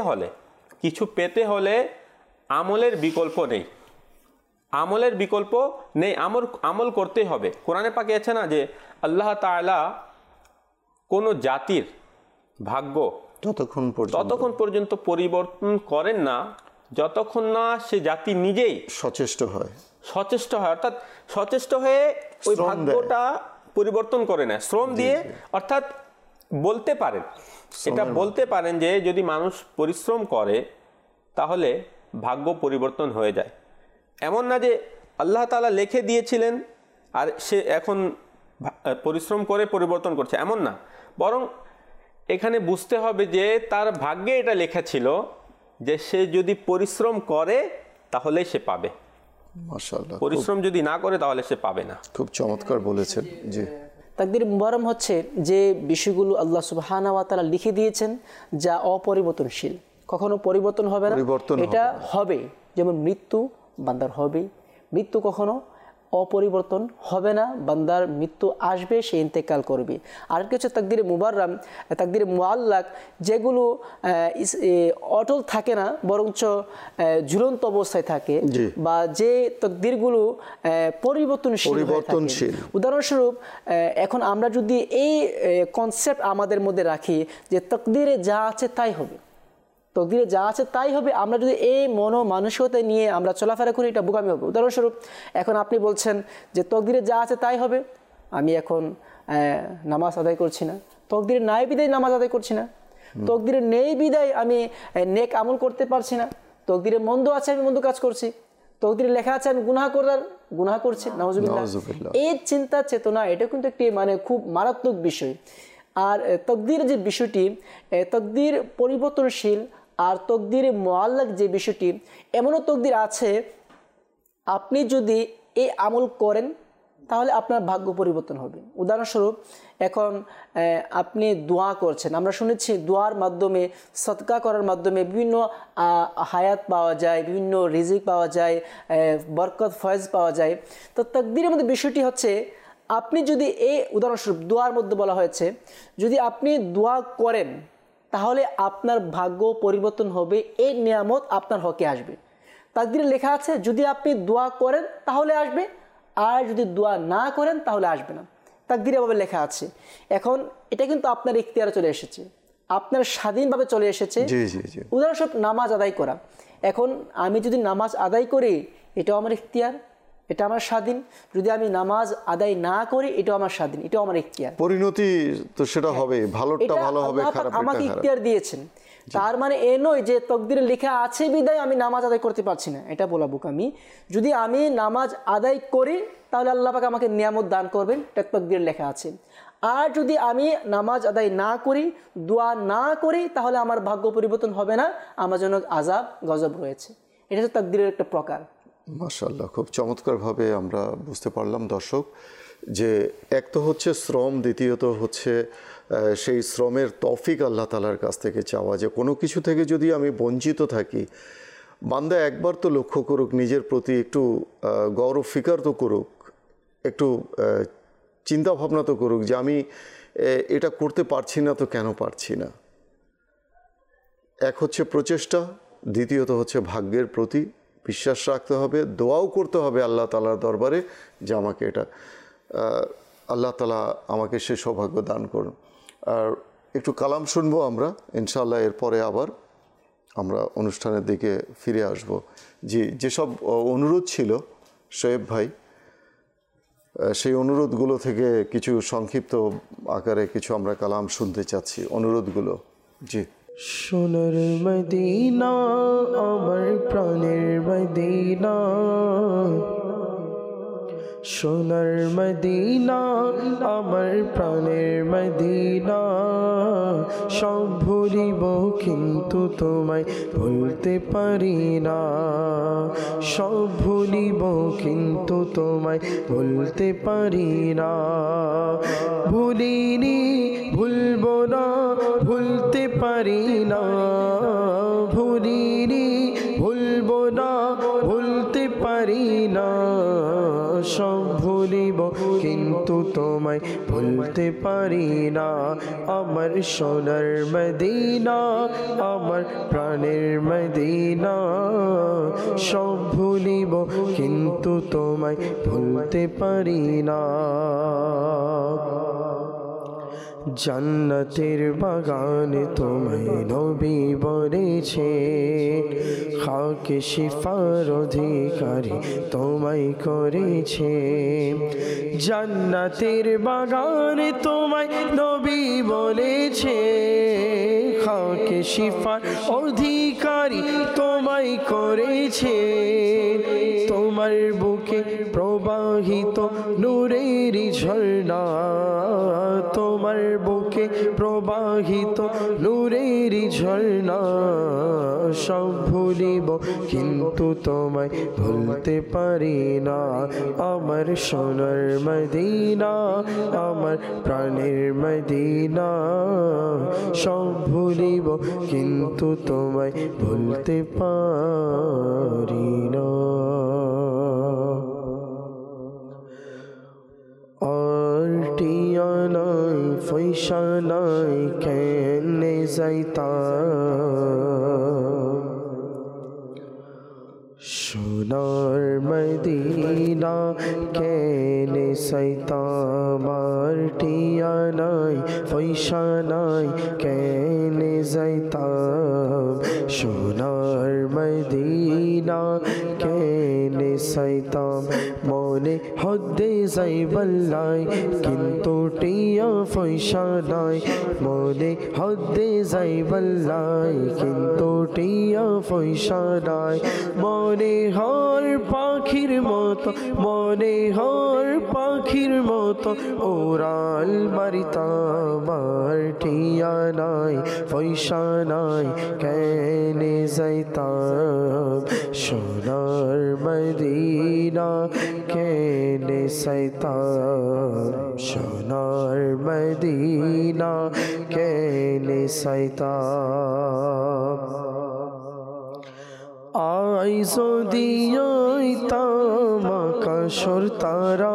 পেতে হলে আমলের বিকল্প নেই, আমল করতে হবে। কোরআনে পাকে আছে না যে আল্লাহ তাআলা কোনো জাতির ভাগ্য ততক্ষণ পর্যন্ত পরিবর্তন করেন না যতক্ষণ না সে জাতি নিজেই সচেষ্ট হয়, অর্থাৎ সচেষ্ট হয়ে ওই ভাগ্যটা পরিবর্তন করে নেয় শ্রম দিয়ে। অর্থাৎ বলতে পারেন যে যদি মানুষ পরিশ্রম করে তাহলে ভাগ্য পরিবর্তন হয়ে যায়। এমন না যে আল্লাহ তাআলা লিখে দিয়েছিলেন আর সে এখন পরিশ্রম করে পরিবর্তন করছে, এমন না। বরং এখানে বুঝতে হবে যে তার ভাগ্যে এটা লেখা ছিল যে সে যদি পরিশ্রম করে তাহলে সে পাবে, মাশাআল্লাহ। পরিশ্রম যদি না করে তাহলে সে পাবে না। খুব চমৎকার বলেছেন। জি, তাকদীর মুবারম হচ্ছে যে বিষয়গুলো আল্লাহ সুবহানাহু ওয়া তাআলা লিখে দিয়েছেন যা অপরিবর্তনশীল, কখনো পরিবর্তন হবে না, এটা হবে। যেমন মৃত্যু বান্দার হবে, মৃত্যু কখনো অপরিবর্তন হবে না, বান্দার মৃত্যু আসবে, সে ইন্তেকাল করবে। আর কিছু তাকদীরে মুবাররাম, তাকদীরে মুআল্লাক, যেগুলো অটল থাকে না বরঞ্চ ঝুলন্ত অবস্থায় থাকে, বা যে তাকদীরগুলো পরিবর্তনশীল। উদাহরণস্বরূপ এখন আমরা যদি এই কনসেপ্ট আমাদের মধ্যে রাখি যে তাকদীরে যা আছে তাই হবে, তকদিরে যা আছে তাই হবে, আমরা যদি এই মানসিকতা নিয়ে আমরা চলাফেরা করি, এটা বোকামি হবে। উদাহরণস্বরূপ এখন আপনি বলছেন যে তকদিরে যা আছে তাই হবে, আমি এখন নামাজ আদায় করছি না, তকদিরে নাই বিদায় নামাজ আদায় করছি না, তকদিরে নেই বিদায় আমি নেক আমল করতে পারছি না, তকদিরে মন্দ আছে আমি মন্দ কাজ করছি, তকদিরে লেখা আছে আমি গুনাহ করছি, নাউজুবিল্লাহ। এই চিন্তা চেতনা এটা কিন্তু একটি খুব মারাত্মক বিষয়। আর তকদির যে বিষয়টি, তকদির পরিবর্তনশীল, আর তকদির মুআল্লাক যে বিষয়টি, এমনও তকদির আছে আপনি যদি এই আমল করেন তাহলে আপনার ভাগ্য পরিবর্তন হবে। উদাহরণস্বরূপ এখন আপনি দোয়া করছেন, আমরা শুনেছি দোয়ার মাধ্যমে, সদকা করার মাধ্যমে বিভিন্ন হায়াত পাওয়া যায়, বিভিন্ন রিজিক পাওয়া যায়, বরকত ফয়েজ পাওয়া যায়। তো তাকদীরের মধ্যে বিষয়টি হচ্ছে আপনি যদি এই উদাহরণস্বরূপ দোয়ার মধ্যে বলা হয়েছে যদি আপনি দোয়া করেন তাহলে আপনার ভাগ্য পরিবর্তন হবে, এই নিয়ামত আপনার হকে আসবে। তাকদীরে লেখা আছে যদি আপনি দোয়া করেন তাহলে আসবে, আর যদি দোয়া না করেন তাহলে আসবে না। তাকদীরে ভাবে লেখা আছে। এখন এটা কিন্তু আপনার ইখতিয়ারে চলে এসেছে, আপনার স্বাধীনভাবে চলে এসেছে। উদাহরণস্বরূপ নামাজ আদায় করা। এখন আমি যদি নামাজ আদায় করি এটাও আমার ইখতিয়ার, এটা আমার স্বাধীন। যদি আমি নামাজ আদায় না করি এটাও আমার স্বাধীন, এটাও আমার ইখতিয়ার। পরিণতি তো সেটা হবে, ভালোটা ভালো হবে, খারাপটা খারাপ। আমাকে ইখতিয়ার দিয়েছেন, তার মানে এ নয় যে তাকদীরে লেখা আছে বিদায় আমি নামাজ আদায় করতে পারছি না, এটা বলা বোকামি। যদি আমি নামাজ আদায় করি তাহলে আল্লাহ পাক আমাকে নিয়ামত দান করবেন, এটা তাকদীরে লেখা আছে। আর যদি আমি নামাজ আদায় না করি, দোয়া না করি, তাহলে আমার ভাগ্য পরিবর্তন হবে না, আমার জন্য আযাব গজব রয়েছে। এটা হচ্ছে তাকদীরের একটা প্রকার। মাশাআল্লাহ, খুব চমৎকারভাবে আমরা বুঝতে পারলাম দর্শক যে এক তো হচ্ছে শ্রম, দ্বিতীয়ত হচ্ছে সেই শ্রমের তৌফিক আল্লাহ তাআলার কাছ থেকে চাওয়া, যে কোনো কিছু থেকে যদি আমি বঞ্চিত থাকি, বান্দা একবার তো লক্ষ্য করুক, নিজের প্রতি একটু গৌরব ফিকার তো করুক, একটু চিন্তা ভাবনা তো করুক যে আমি এটা করতে পারছি না তো কেন পারছি না। এক হচ্ছে প্রচেষ্টা, দ্বিতীয়ত হচ্ছে ভাগ্যের প্রতি বিশ্বাস রাখতে হবে, দোয়াও করতে হবে আল্লাহ তাআলার দরবারে যে আমাকে এটা আল্লাহ তাআলা আমাকে সে সৌভাগ্য দান করুন। আর একটু কালাম শুনবো আমরা ইনশাআল্লাহ, এরপরে আবার আমরা অনুষ্ঠানের দিকে ফিরে আসব। জি, যেসব অনুরোধ ছিল শোয়েব ভাই, সেই অনুরোধগুলো থেকে কিছু সংক্ষিপ্ত আকারে কিছু আমরা কালাম শুনতে চাচ্ছি, অনুরোধগুলো। জি। সোনার মদিনা আমার প্রাণের মদিনা, সোনার মদিনা আমার প্রাণের মদিনা, সব ভুলিব কিন্তু তোমায় ভুলতে পারি না, সব ভুলিব কিন্তু তোমায় ভুলতে পারি না, ভুলিনি ভুলব না ভুলতে পারি না, ভুলিনি ভুলব না ভুলতে পারি না, সব ভুলিব কিন্তু তোমায় ভুলতে পারি না, আমার সোনার মদিনা আমার প্রাণের মদিনা, সব ভুলিব কিন্তু তোমায় ভুলতে পারি না। জান্নাতের বাগানে তোমায় নবী বলেছে, খাকে শিফার অধিকারী তোমায় করেছে, জান্নাতের বাগানে তোমায় নবী বলেছে, খাকে শিফার অধিকারী তোমায় করেছে, তোমার বুকে প্রবাহিত নূরের ঝর্ণা, তোমার বুকে প্রবাহিত নূরের ঝর্ণা, সব ভুলিব কিন্তু তোমায় ভুলতে পারি না, আমার সোনার মদিনা আমার প্রাণের মদিনা, সব ভুলিব কিন্তু তোমায় ভুলতে পারি না। আর টিয়া নাই পয়সা নাই কেনে যাইতাম, সোনার মদিনা কেনে যাইতাম, আর টিয়া নাই পয়সা নাই কেনে যাইতাম, সোনার মদিনা কেনে যাইতাম, মনে হদ্দে যাইবাল্লাই কিন্তু টিয়া পয়সা নাই, মনে হদ্দে যাইবাল্লাই কিন্তু টিয়া পয়সা নাই, মনে হর পাখির মতো মনে হর পাখির মতো ওরাল মারিতাম, আর টিয়া নাই পয়সা নাই কেনে যাইতাম, সোনার মদিনা কেনে যাইতাম, সোনার মদিনা কেনে যাইতাম, আই যদি আইতাম আকাশর তারা,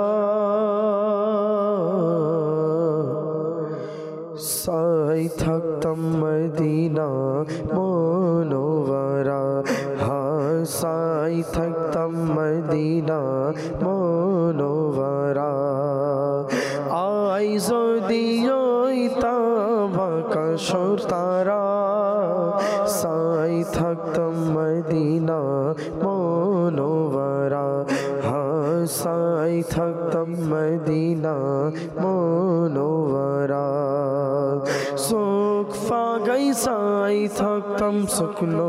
সাই থাকতাম মদিনা মনোবরা, হাসাই থাকতাম মদিনা মনোবরা, আই যদি ওইতাম আকাশর তারা সাই থাকতাম মদিনা মনোবরা হাসাই থাকতাম মদিনা মনোবরা সুখ ফাগাই সাই থাকতাম শুকনো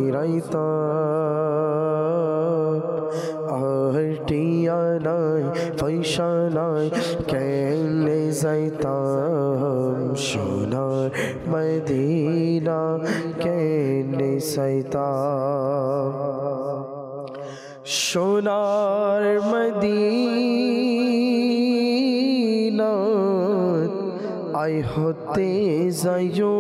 ফিরাইতাম আর টিয়া নাই পয়সা নাই কেনে যাইতাম সোনার মদিনা কেনে যাইতাম সোনার মদিনা আই হতে যাইও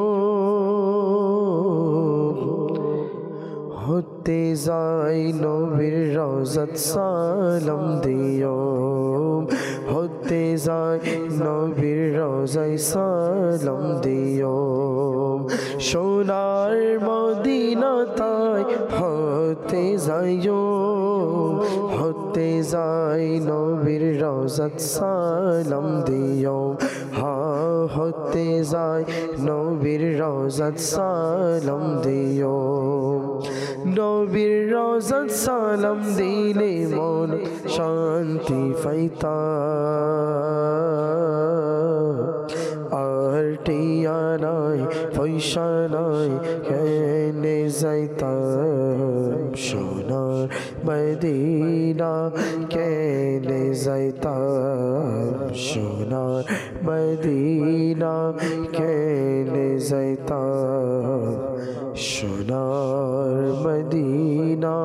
হতে যাই নবীর রওজাত সালাম দিও হতে যাই নবীর রওজায় সালাম দিও সোনার মদিনা তাই হতে যাইও হতে যাই নবীর রওজাত সালাম দিও হতে যাই নবীর রওজাত সালাম দিও নবীর রওজাত সালাম দিলে মন শান্তি পাইতা আর টিয়া নাই পয়সা নাই কেনে যাইতাম সোনার মদিনা কেনে যাইতাম সোনার মদিনা কেনে যাইতাম সোনার মদিনা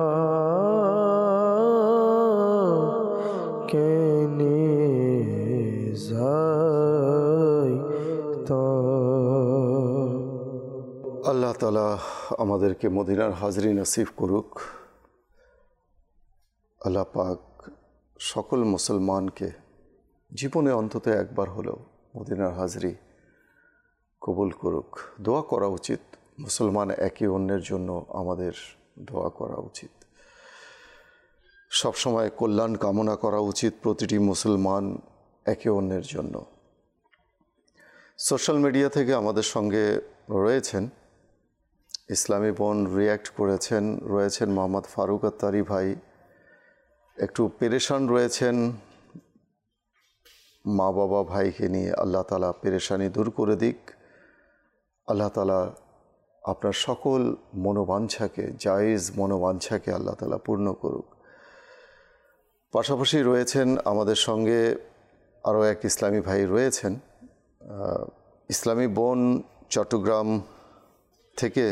কেনে যাইতাম। আল্লাহ তাআলা আমাদেরকে মদিনার হাজরি নসিব করুক। আল্লাহ পাক সকল মুসলমানকে জীবনে অন্তত একবার হলেও মদিনার হাজরি কবুল করুক। দোয়া করা উচিত, মুসলমান একে অন্যের জন্য আমাদের দোয়া করা উচিত, সবসময় কল্যাণ কামনা করা উচিত প্রতিটি মুসলমান একে অন্যের জন্য। সোশ্যাল মিডিয়া থেকে আমাদের সঙ্গে রয়েছেন ইসলামী বোন, রিয়্যাক্ট করেছেন, রয়েছেন মোহাম্মদ ফারুক আত্তারি ভাই, একটু পেরেশান রয়েছেন মা বাবা ভাইকে নিয়ে। আল্লাহ তাআলা পেরেশানি দূর করে দিক। আল্লাহ তাআলা আপনার সকল মনোবাঞ্ছাকে, জায়েজ মনোবাঞ্ছাকে আল্লাহ তাআলা পূর্ণ করুক। পাশাপাশি রয়েছেন আমাদের সঙ্গে আরও এক ইসলামী ভাই রয়েছেন, ইসলামী বোন চট্টগ্রাম থেকে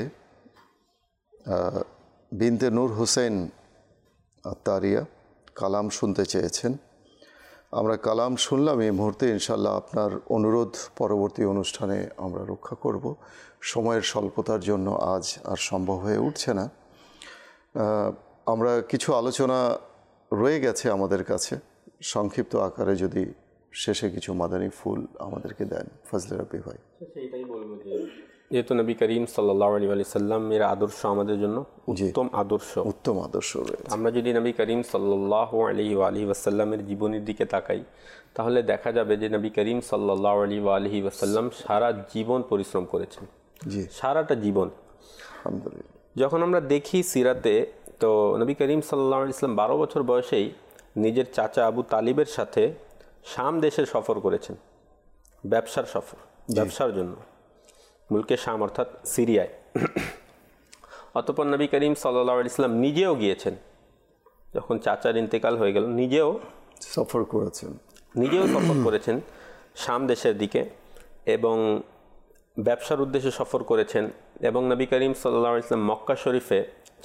বিনতে নূর হোসেন আত্তারিয়া কালাম শুনতে চেয়েছেন। আমরা কালাম শুনলাম এই মুহূর্তে, ইনশাল্লাহ আপনার অনুরোধ পরবর্তী অনুষ্ঠানে আমরা রক্ষা করব। সময়ের স্বল্পতার জন্য আজ আর সম্ভব হয়ে উঠছে না। আমরা কিছু আলোচনা রয়ে গেছে আমাদের কাছে, সংক্ষিপ্ত আকারে যদি শেষে কিছু মাদানী ফুল আমাদেরকে দেন ফজলে রাব্বি ভাই। সেইটাই বলবো যে যেহেতু নবী করিম সাল্লাল্লাহু আলাইহি ওয়াসাল্লাম এর আদর্শ আমাদের জন্য উত্তম আদর্শ রয়েছে। আমরা যদি নবী করিম সাল্লাল্লাহু আলাইহি ওয়াসাল্লামের জীবনের দিকে তাকাই তাহলে দেখা যাবে যে নবী করিম সাল্লাল্লাহু আলাইহি ওয়াসাল্লাম সারা জীবন পরিশ্রম করেছেন, সারাটা জীবন। আলহামদুলিল্লাহ। যখন আমরা দেখি সিরাতে, তো নবী করিম সাল্লাল্লাহু আলাইহি ওয়াসাল্লাম 12 বছর বয়সেই নিজের চাচা আবু তালিবের সাথে শাম দেশের সফর করেছেন, ব্যবসার সফর, ব্যবসার জন্য মুলকে শাম অর্থাৎ সিরিয়ায়। অতঃপর নবী করিম সাল্লাল্লাহু আলাইহি ওয়াসাল্লাম নিজেও গিয়েছেন, যখন চাচার ইন্তেকাল হয়ে গেল নিজেও সফর করেছেন শাম দেশের দিকে এবং ব্যবসার উদ্দেশ্যে সফর করেছেন। এবং নবী করিম সাল্লাল্লাহু আলাইহি ওয়াসাল্লাম মক্কা শরীফে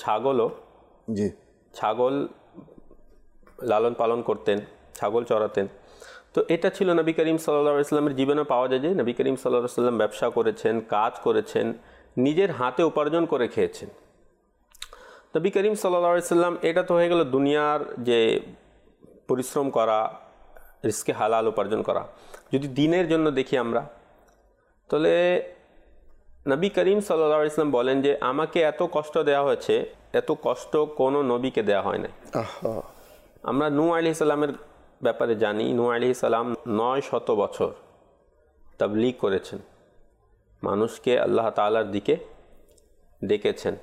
ছাগল লালন পালন করতেন, ছাগল চড়াতেন। তো এটা ছিল নবী করিম সাল্লাল্লাহু আলাইহি ওয়াসাল্লামের জীবনে পাওয়া যায় যে নবী করিম সাল্লাল্লাহু আলাইহি ওয়াসাল্লাম ব্যবসা করেছেন, কাজ করেছেন, নিজের হাতে উপার্জন করে খেয়েছেন। নবী করিম সাল্লাল্লাহু আলাইহি ওয়াসাল্লাম এটা তো হয়ে গেল দুনিয়ার যে পরিশ্রম করা, রিস্কে হালাল উপার্জন করা। যদি দিনের জন্য দেখি আমরা, তাহলে নবী করিম সাল্লাল্লাহু আলাইহি ওয়াসাল্লাম বলেন যে আমাকে এত কষ্ট দেওয়া হয়েছে, এত কষ্ট কোনো নবীকে দেওয়া হয় নাই। আমরা নূহ আলাইহিস সালামের ব্যাপারে জানি, নূহ আলাইহিস সালাম 900 বছর তাবলীগ করেছেন, মানুষকে আল্লাহ তাআলার দিকে ডেকেছেন।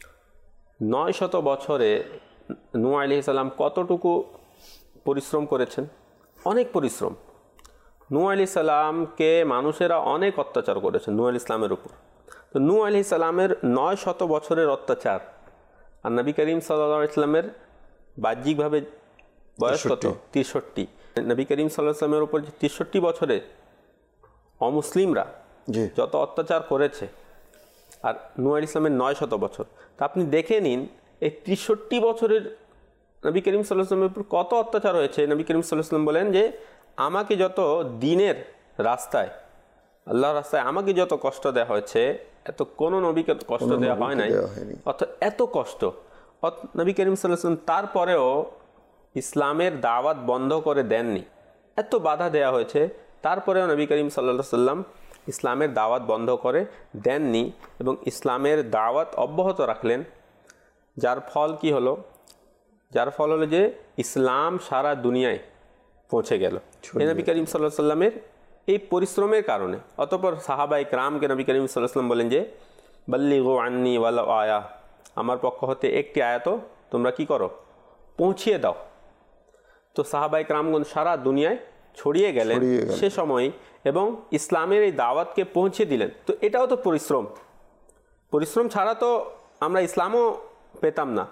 900 বছরে নূহ আলাইহিস সালাম কতটুকু পরিশ্রম করেছেন? অনেক পরিশ্রম। নূহ আলাইহিস সালামকে মানুষেরা অনেক অত্যাচার করেছেন নূহ আলাইহিস সালামের উপর। তো নূহ আলাইহিস সালামের 900 বছরের অত্যাচার, আর নবী করিম সাল্লাল্লাহু আলাইহি সাল্লামের বাহ্যিকভাবে বয়স কত? 63। নবী করিম সাল্লাল্লাহু আলাইহি সাল্লামের উপর 63 বছরে অমুসলিমরা যত অত্যাচার করেছে, আর নূহ আলাইহিস সালামের 900 বছর। তা আপনি দেখে নিন এই 63 বছরের নবী করিম সাল্লাল্লাহু আলাইহি সাল্লামের উপর কত অত্যাচার হয়েছে। নবী করিম সাল্লাল্লাহু আলাইহি সাল্লাম বলেন যে আমাকে যত দিনের রাস্তায়, আল্লাহর রাস্তায় আমাকে যত কষ্ট দেওয়া হয়েছে, এত কোনো নবীকে কষ্ট দেওয়া হয় নাই। অর্থাৎ এত কষ্ট নবী করিম সাল্লাল্লাহু আলাইহি সাল্লাম তারপরেও ইসলামের দাওয়াত বন্ধ করে দেননি। এত বাধা দেওয়া হয়েছে, তারপরেও নবী করিম সাল্লাল্লাহু আলাইহি সাল্লাম ইসলামের দাওয়াত বন্ধ করে দেননি এবং ইসলামের দাওয়াত অব্যাহত রাখলেন। যার ফল কি হলো? যার ফল হলো যে ইসলাম সারা দুনিয়ায় পৌঁছে গেল এই নবী করিম সাল্লাল্লাহু আলাইহি সাল্লামের এই পরিশ্রমের কারণে। অতঃপর সাহাবায়ে কেরামকে নবী করিম সাল্লাল্লাহু আলাইহি সাল্লাম বলেন যে বাল্লিগু আন্নি ওয়ালাউ আয়া, আমার পক্ষ হতে একটি আয়াতও তোমরা কি করো? পৌঁছিয়ে দাও। তো সাহাবায়ে কেরামগণ সারা দুনিয়ায় ছড়িয়ে গেলেন সে সময় এবং ইসলামের এই দাওয়াতকে পৌঁছে দিলেন। তো এটাও তো পরিশ্রম। পরিশ্রম ছাড়া তো আমরা ইসলামও পেতাম না।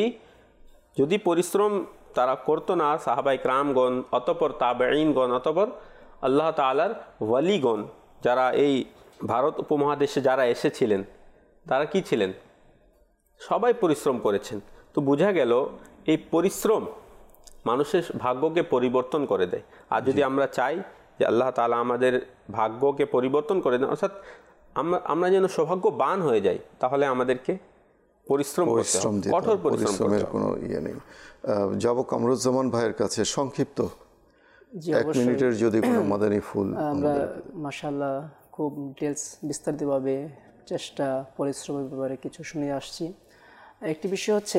যদি পরিশ্রম তারা করতো না সাহাবায়ে কেরামগণ, অতঃপর তাবেঈনগণ, অতঃপর আল্লাহ তাআলার ওয়ালিগণ, যারা এই ভারত উপমহাদেশে যারা এসেছিলেন, তারা কি ছিলেন? সবাই পরিশ্রম করেছেন। তো বোঝা গেল এই পরিশ্রম মানুষের ভাগ্যকে পরিবর্তন করে দেয়। আর যদি আমরা চাই যে আল্লাহ তাআলা আমাদের ভাগ্যকে পরিবর্তন করে দেন, অর্থাৎ আমরা যেন সৌভাগ্যবান হয়ে যাই, তাহলে আমাদেরকে পরিশ্রম করতে হবে, কঠোর পরিশ্রমের কোনো ইয়ে নেই। যাব কামরুজ্জামান ভাইয়ের কাছে, সংক্ষিপ্ত 1 মিনিটের যদি কোনো মাদানী ফুল। আমরা মাশাআল্লাহ খুব ডিটেলস বিস্তারিতভাবে চেষ্টা পরিশ্রমের ব্যাপারে কিছু শুনে আসছি। একটি বিষয় হচ্ছে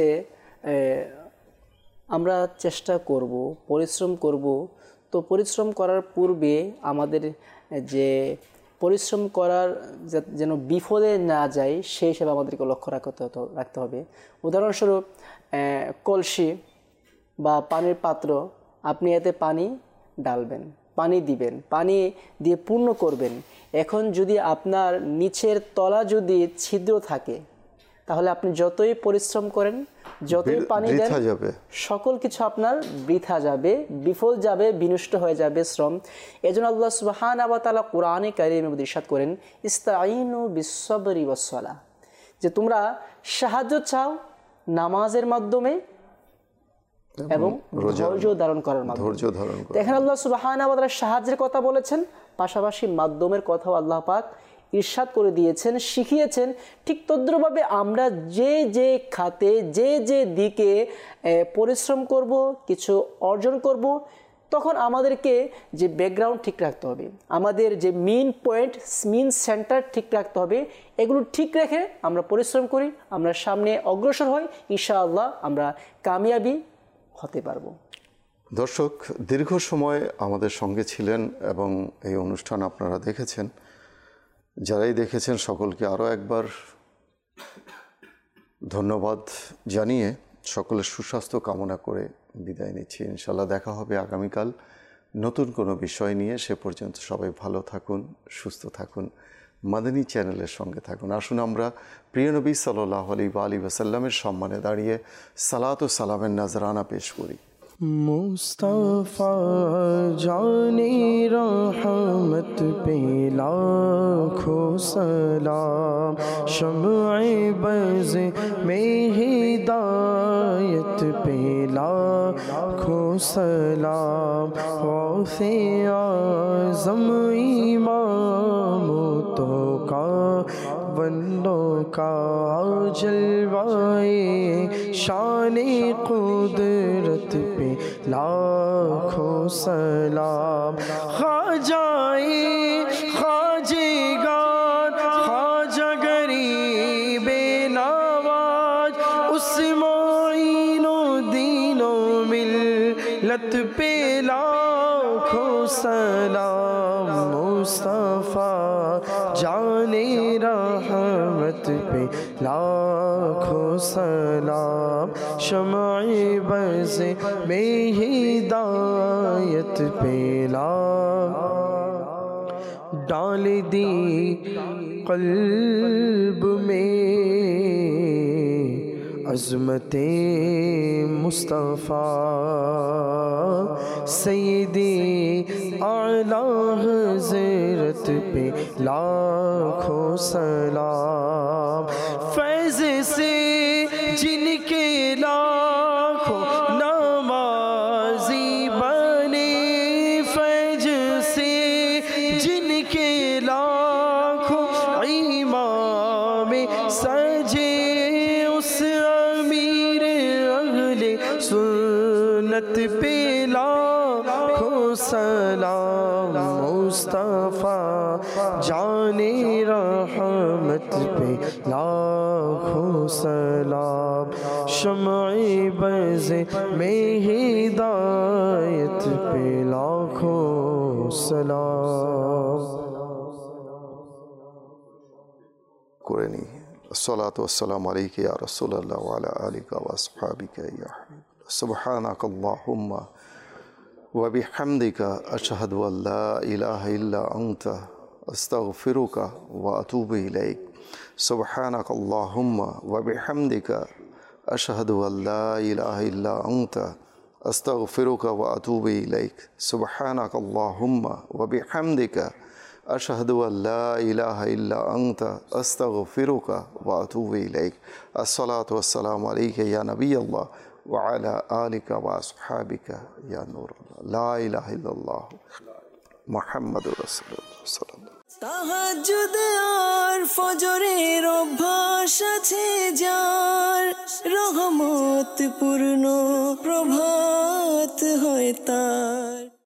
আমরা চেষ্টা করব, পরিশ্রম করব। তো পরিশ্রম করার পূর্বে আমাদের যে পরিশ্রম করার যেন বিফলে না যায় সেই হিসাবে আমাদেরকে লক্ষ্য রাখতে হবে। উদাহরণস্বরূপ কলসি বা পানির পাত্র, আপনি এতে পানি ডালবেন, পানি দিবেন, পানি দিয়ে পূর্ণ করবেন। এখন যদি আপনার নিচের তলা যদি ছিদ্র থাকে, তাহলে আপনি যতই পরিশ্রম করেন, যতই পানি দেন, সকল কিছু আপনার বৃথা যাবে, বিফল যাবে, বিনষ্ট হয়ে যাবে শ্রম। এজন্য আল্লাহ সুবহানাহু ওয়া তাআলা কোরআনে কারীমে ইরশাদ করেন, ইস্তাঈনু বিস-সাবরি ওয়াস-সালাহ, যে তোমরা সাহায্য চাও নামাজের মাধ্যমে এবং ধৈর্য ধারণ করার মাধ্যমে। দেখেন আল্লাহ সুবহানাহু ওয়া তাআলা সাহায্যের কথা বলেছেন, পাশাপাশি মাধ্যমের কথাও আল্লাহ পাক ইরশাদ করে দিয়েছেন, শিখিয়েছেন। ঠিক তদ্রুপভাবে আমরা যে যে খাতে, যে যে দিকে পরিশ্রম করব, কিছু অর্জন করব, তখন আমাদেরকে যে ব্যাকগ্রাউন্ড ঠিক রাখতে হবে, আমাদের যে মেইন পয়েন্ট, মেইন সেন্টার ঠিক রাখতে হবে। এগুলো ঠিক রেখে আমরা পরিশ্রম করি, আমরা সামনে অগ্রসর হই, ইনশাআল্লাহ আমরা কামিয়াবি হতে পারবো। দর্শক, দীর্ঘ সময় আমাদের সঙ্গে ছিলেন এবং এই অনুষ্ঠান আপনারা দেখেছেন। যারাই দেখেছেন সকলকে আরও একবার ধন্যবাদ জানিয়ে সকলের সুস্বাস্থ্য কামনা করে বিদায় নিচ্ছি। ইনশাআল্লাহ দেখা হবে আগামীকাল নতুন কোনো বিষয় নিয়ে। সে পর্যন্ত সবাই ভালো থাকুন, সুস্থ থাকুন, মাদানী চ্যানেলের সঙ্গে থাকুন। আসুন আমরা প্রিয় নবী সাল্লাল্লাহু আলাইহি ওয়াসাল্লামের সম্মানে দাঁড়িয়ে সালাত ও সালামের নাজরানা পেশ করি। मुस्तफ़ा जाने रहमत पे लाखों सलाम, शम्अ बज़ में हिदायत पे लाखों सलाम, गौसे आज़म इमाम तो का बंदों का जलवाए शान-ए कुदरत पे लाखों सलाम। ख्वाजाए ख्वाजेगान ख्वाजा गरीबे नवाज, उस मोइनो दीनो मिल्लत पे सलाम मुस्तफ़ा जाने रहमत पे लाखों सलाम शम्ए बज़ में हिदायत पे डाल दी क़ल्ब में अज़मते मुस्तफ़ा सय्यदी आला हज़रत पे लाखों सलाम फैज़ से जिनके लाखों नमाज़ी बने फैज़ से जिनके लाखों इमाम सजे उस अमीर अहले सुन्नत पे लाखों सलाम मुस्तफ़ा जाने रहमत पे लाखों सलाम शम्ए बज़ में हिदायत पे लाखों सलाम করে নি আসসালাতু ওয়াসসালামু আলাইকা ইয়া রাসূলুল্লাহ ওয়া আলা আলিকা ওয়া আসহাবিকা ইয়া হাবিব সুবহানাকাল্লাহুম্মা ওয়া বিহামদিকা আশহাদু আল লা ইলাহা ইল্লা আনতা আস্তাগফিরুকা ওয়া আতুবু ইলাইক সুবহানাকাল্লাহুম্মা ওয়া বিহামদিকা আশহাদু আল লা ইলাহা ইল্লা আনতা আস্তাগফিরুকা ওয়া আতুবু ইলাইক সুবহানাকাল্লাহুম্মা ওয়া বিহামদিকা أشهد أن لا إله إلا أنت أستغفرك وأتوب إليك الصلاة والسلام عليك يا نبي الله وعلى آلك وأصحابك يا نور الله لا إله إلا الله محمد رسول الله صلى الله عليه وسلم তাহাজ্জুদ আর ফজরের অভ্যাস আছে যার রহমত পূর্ণ প্রভাত হয় তার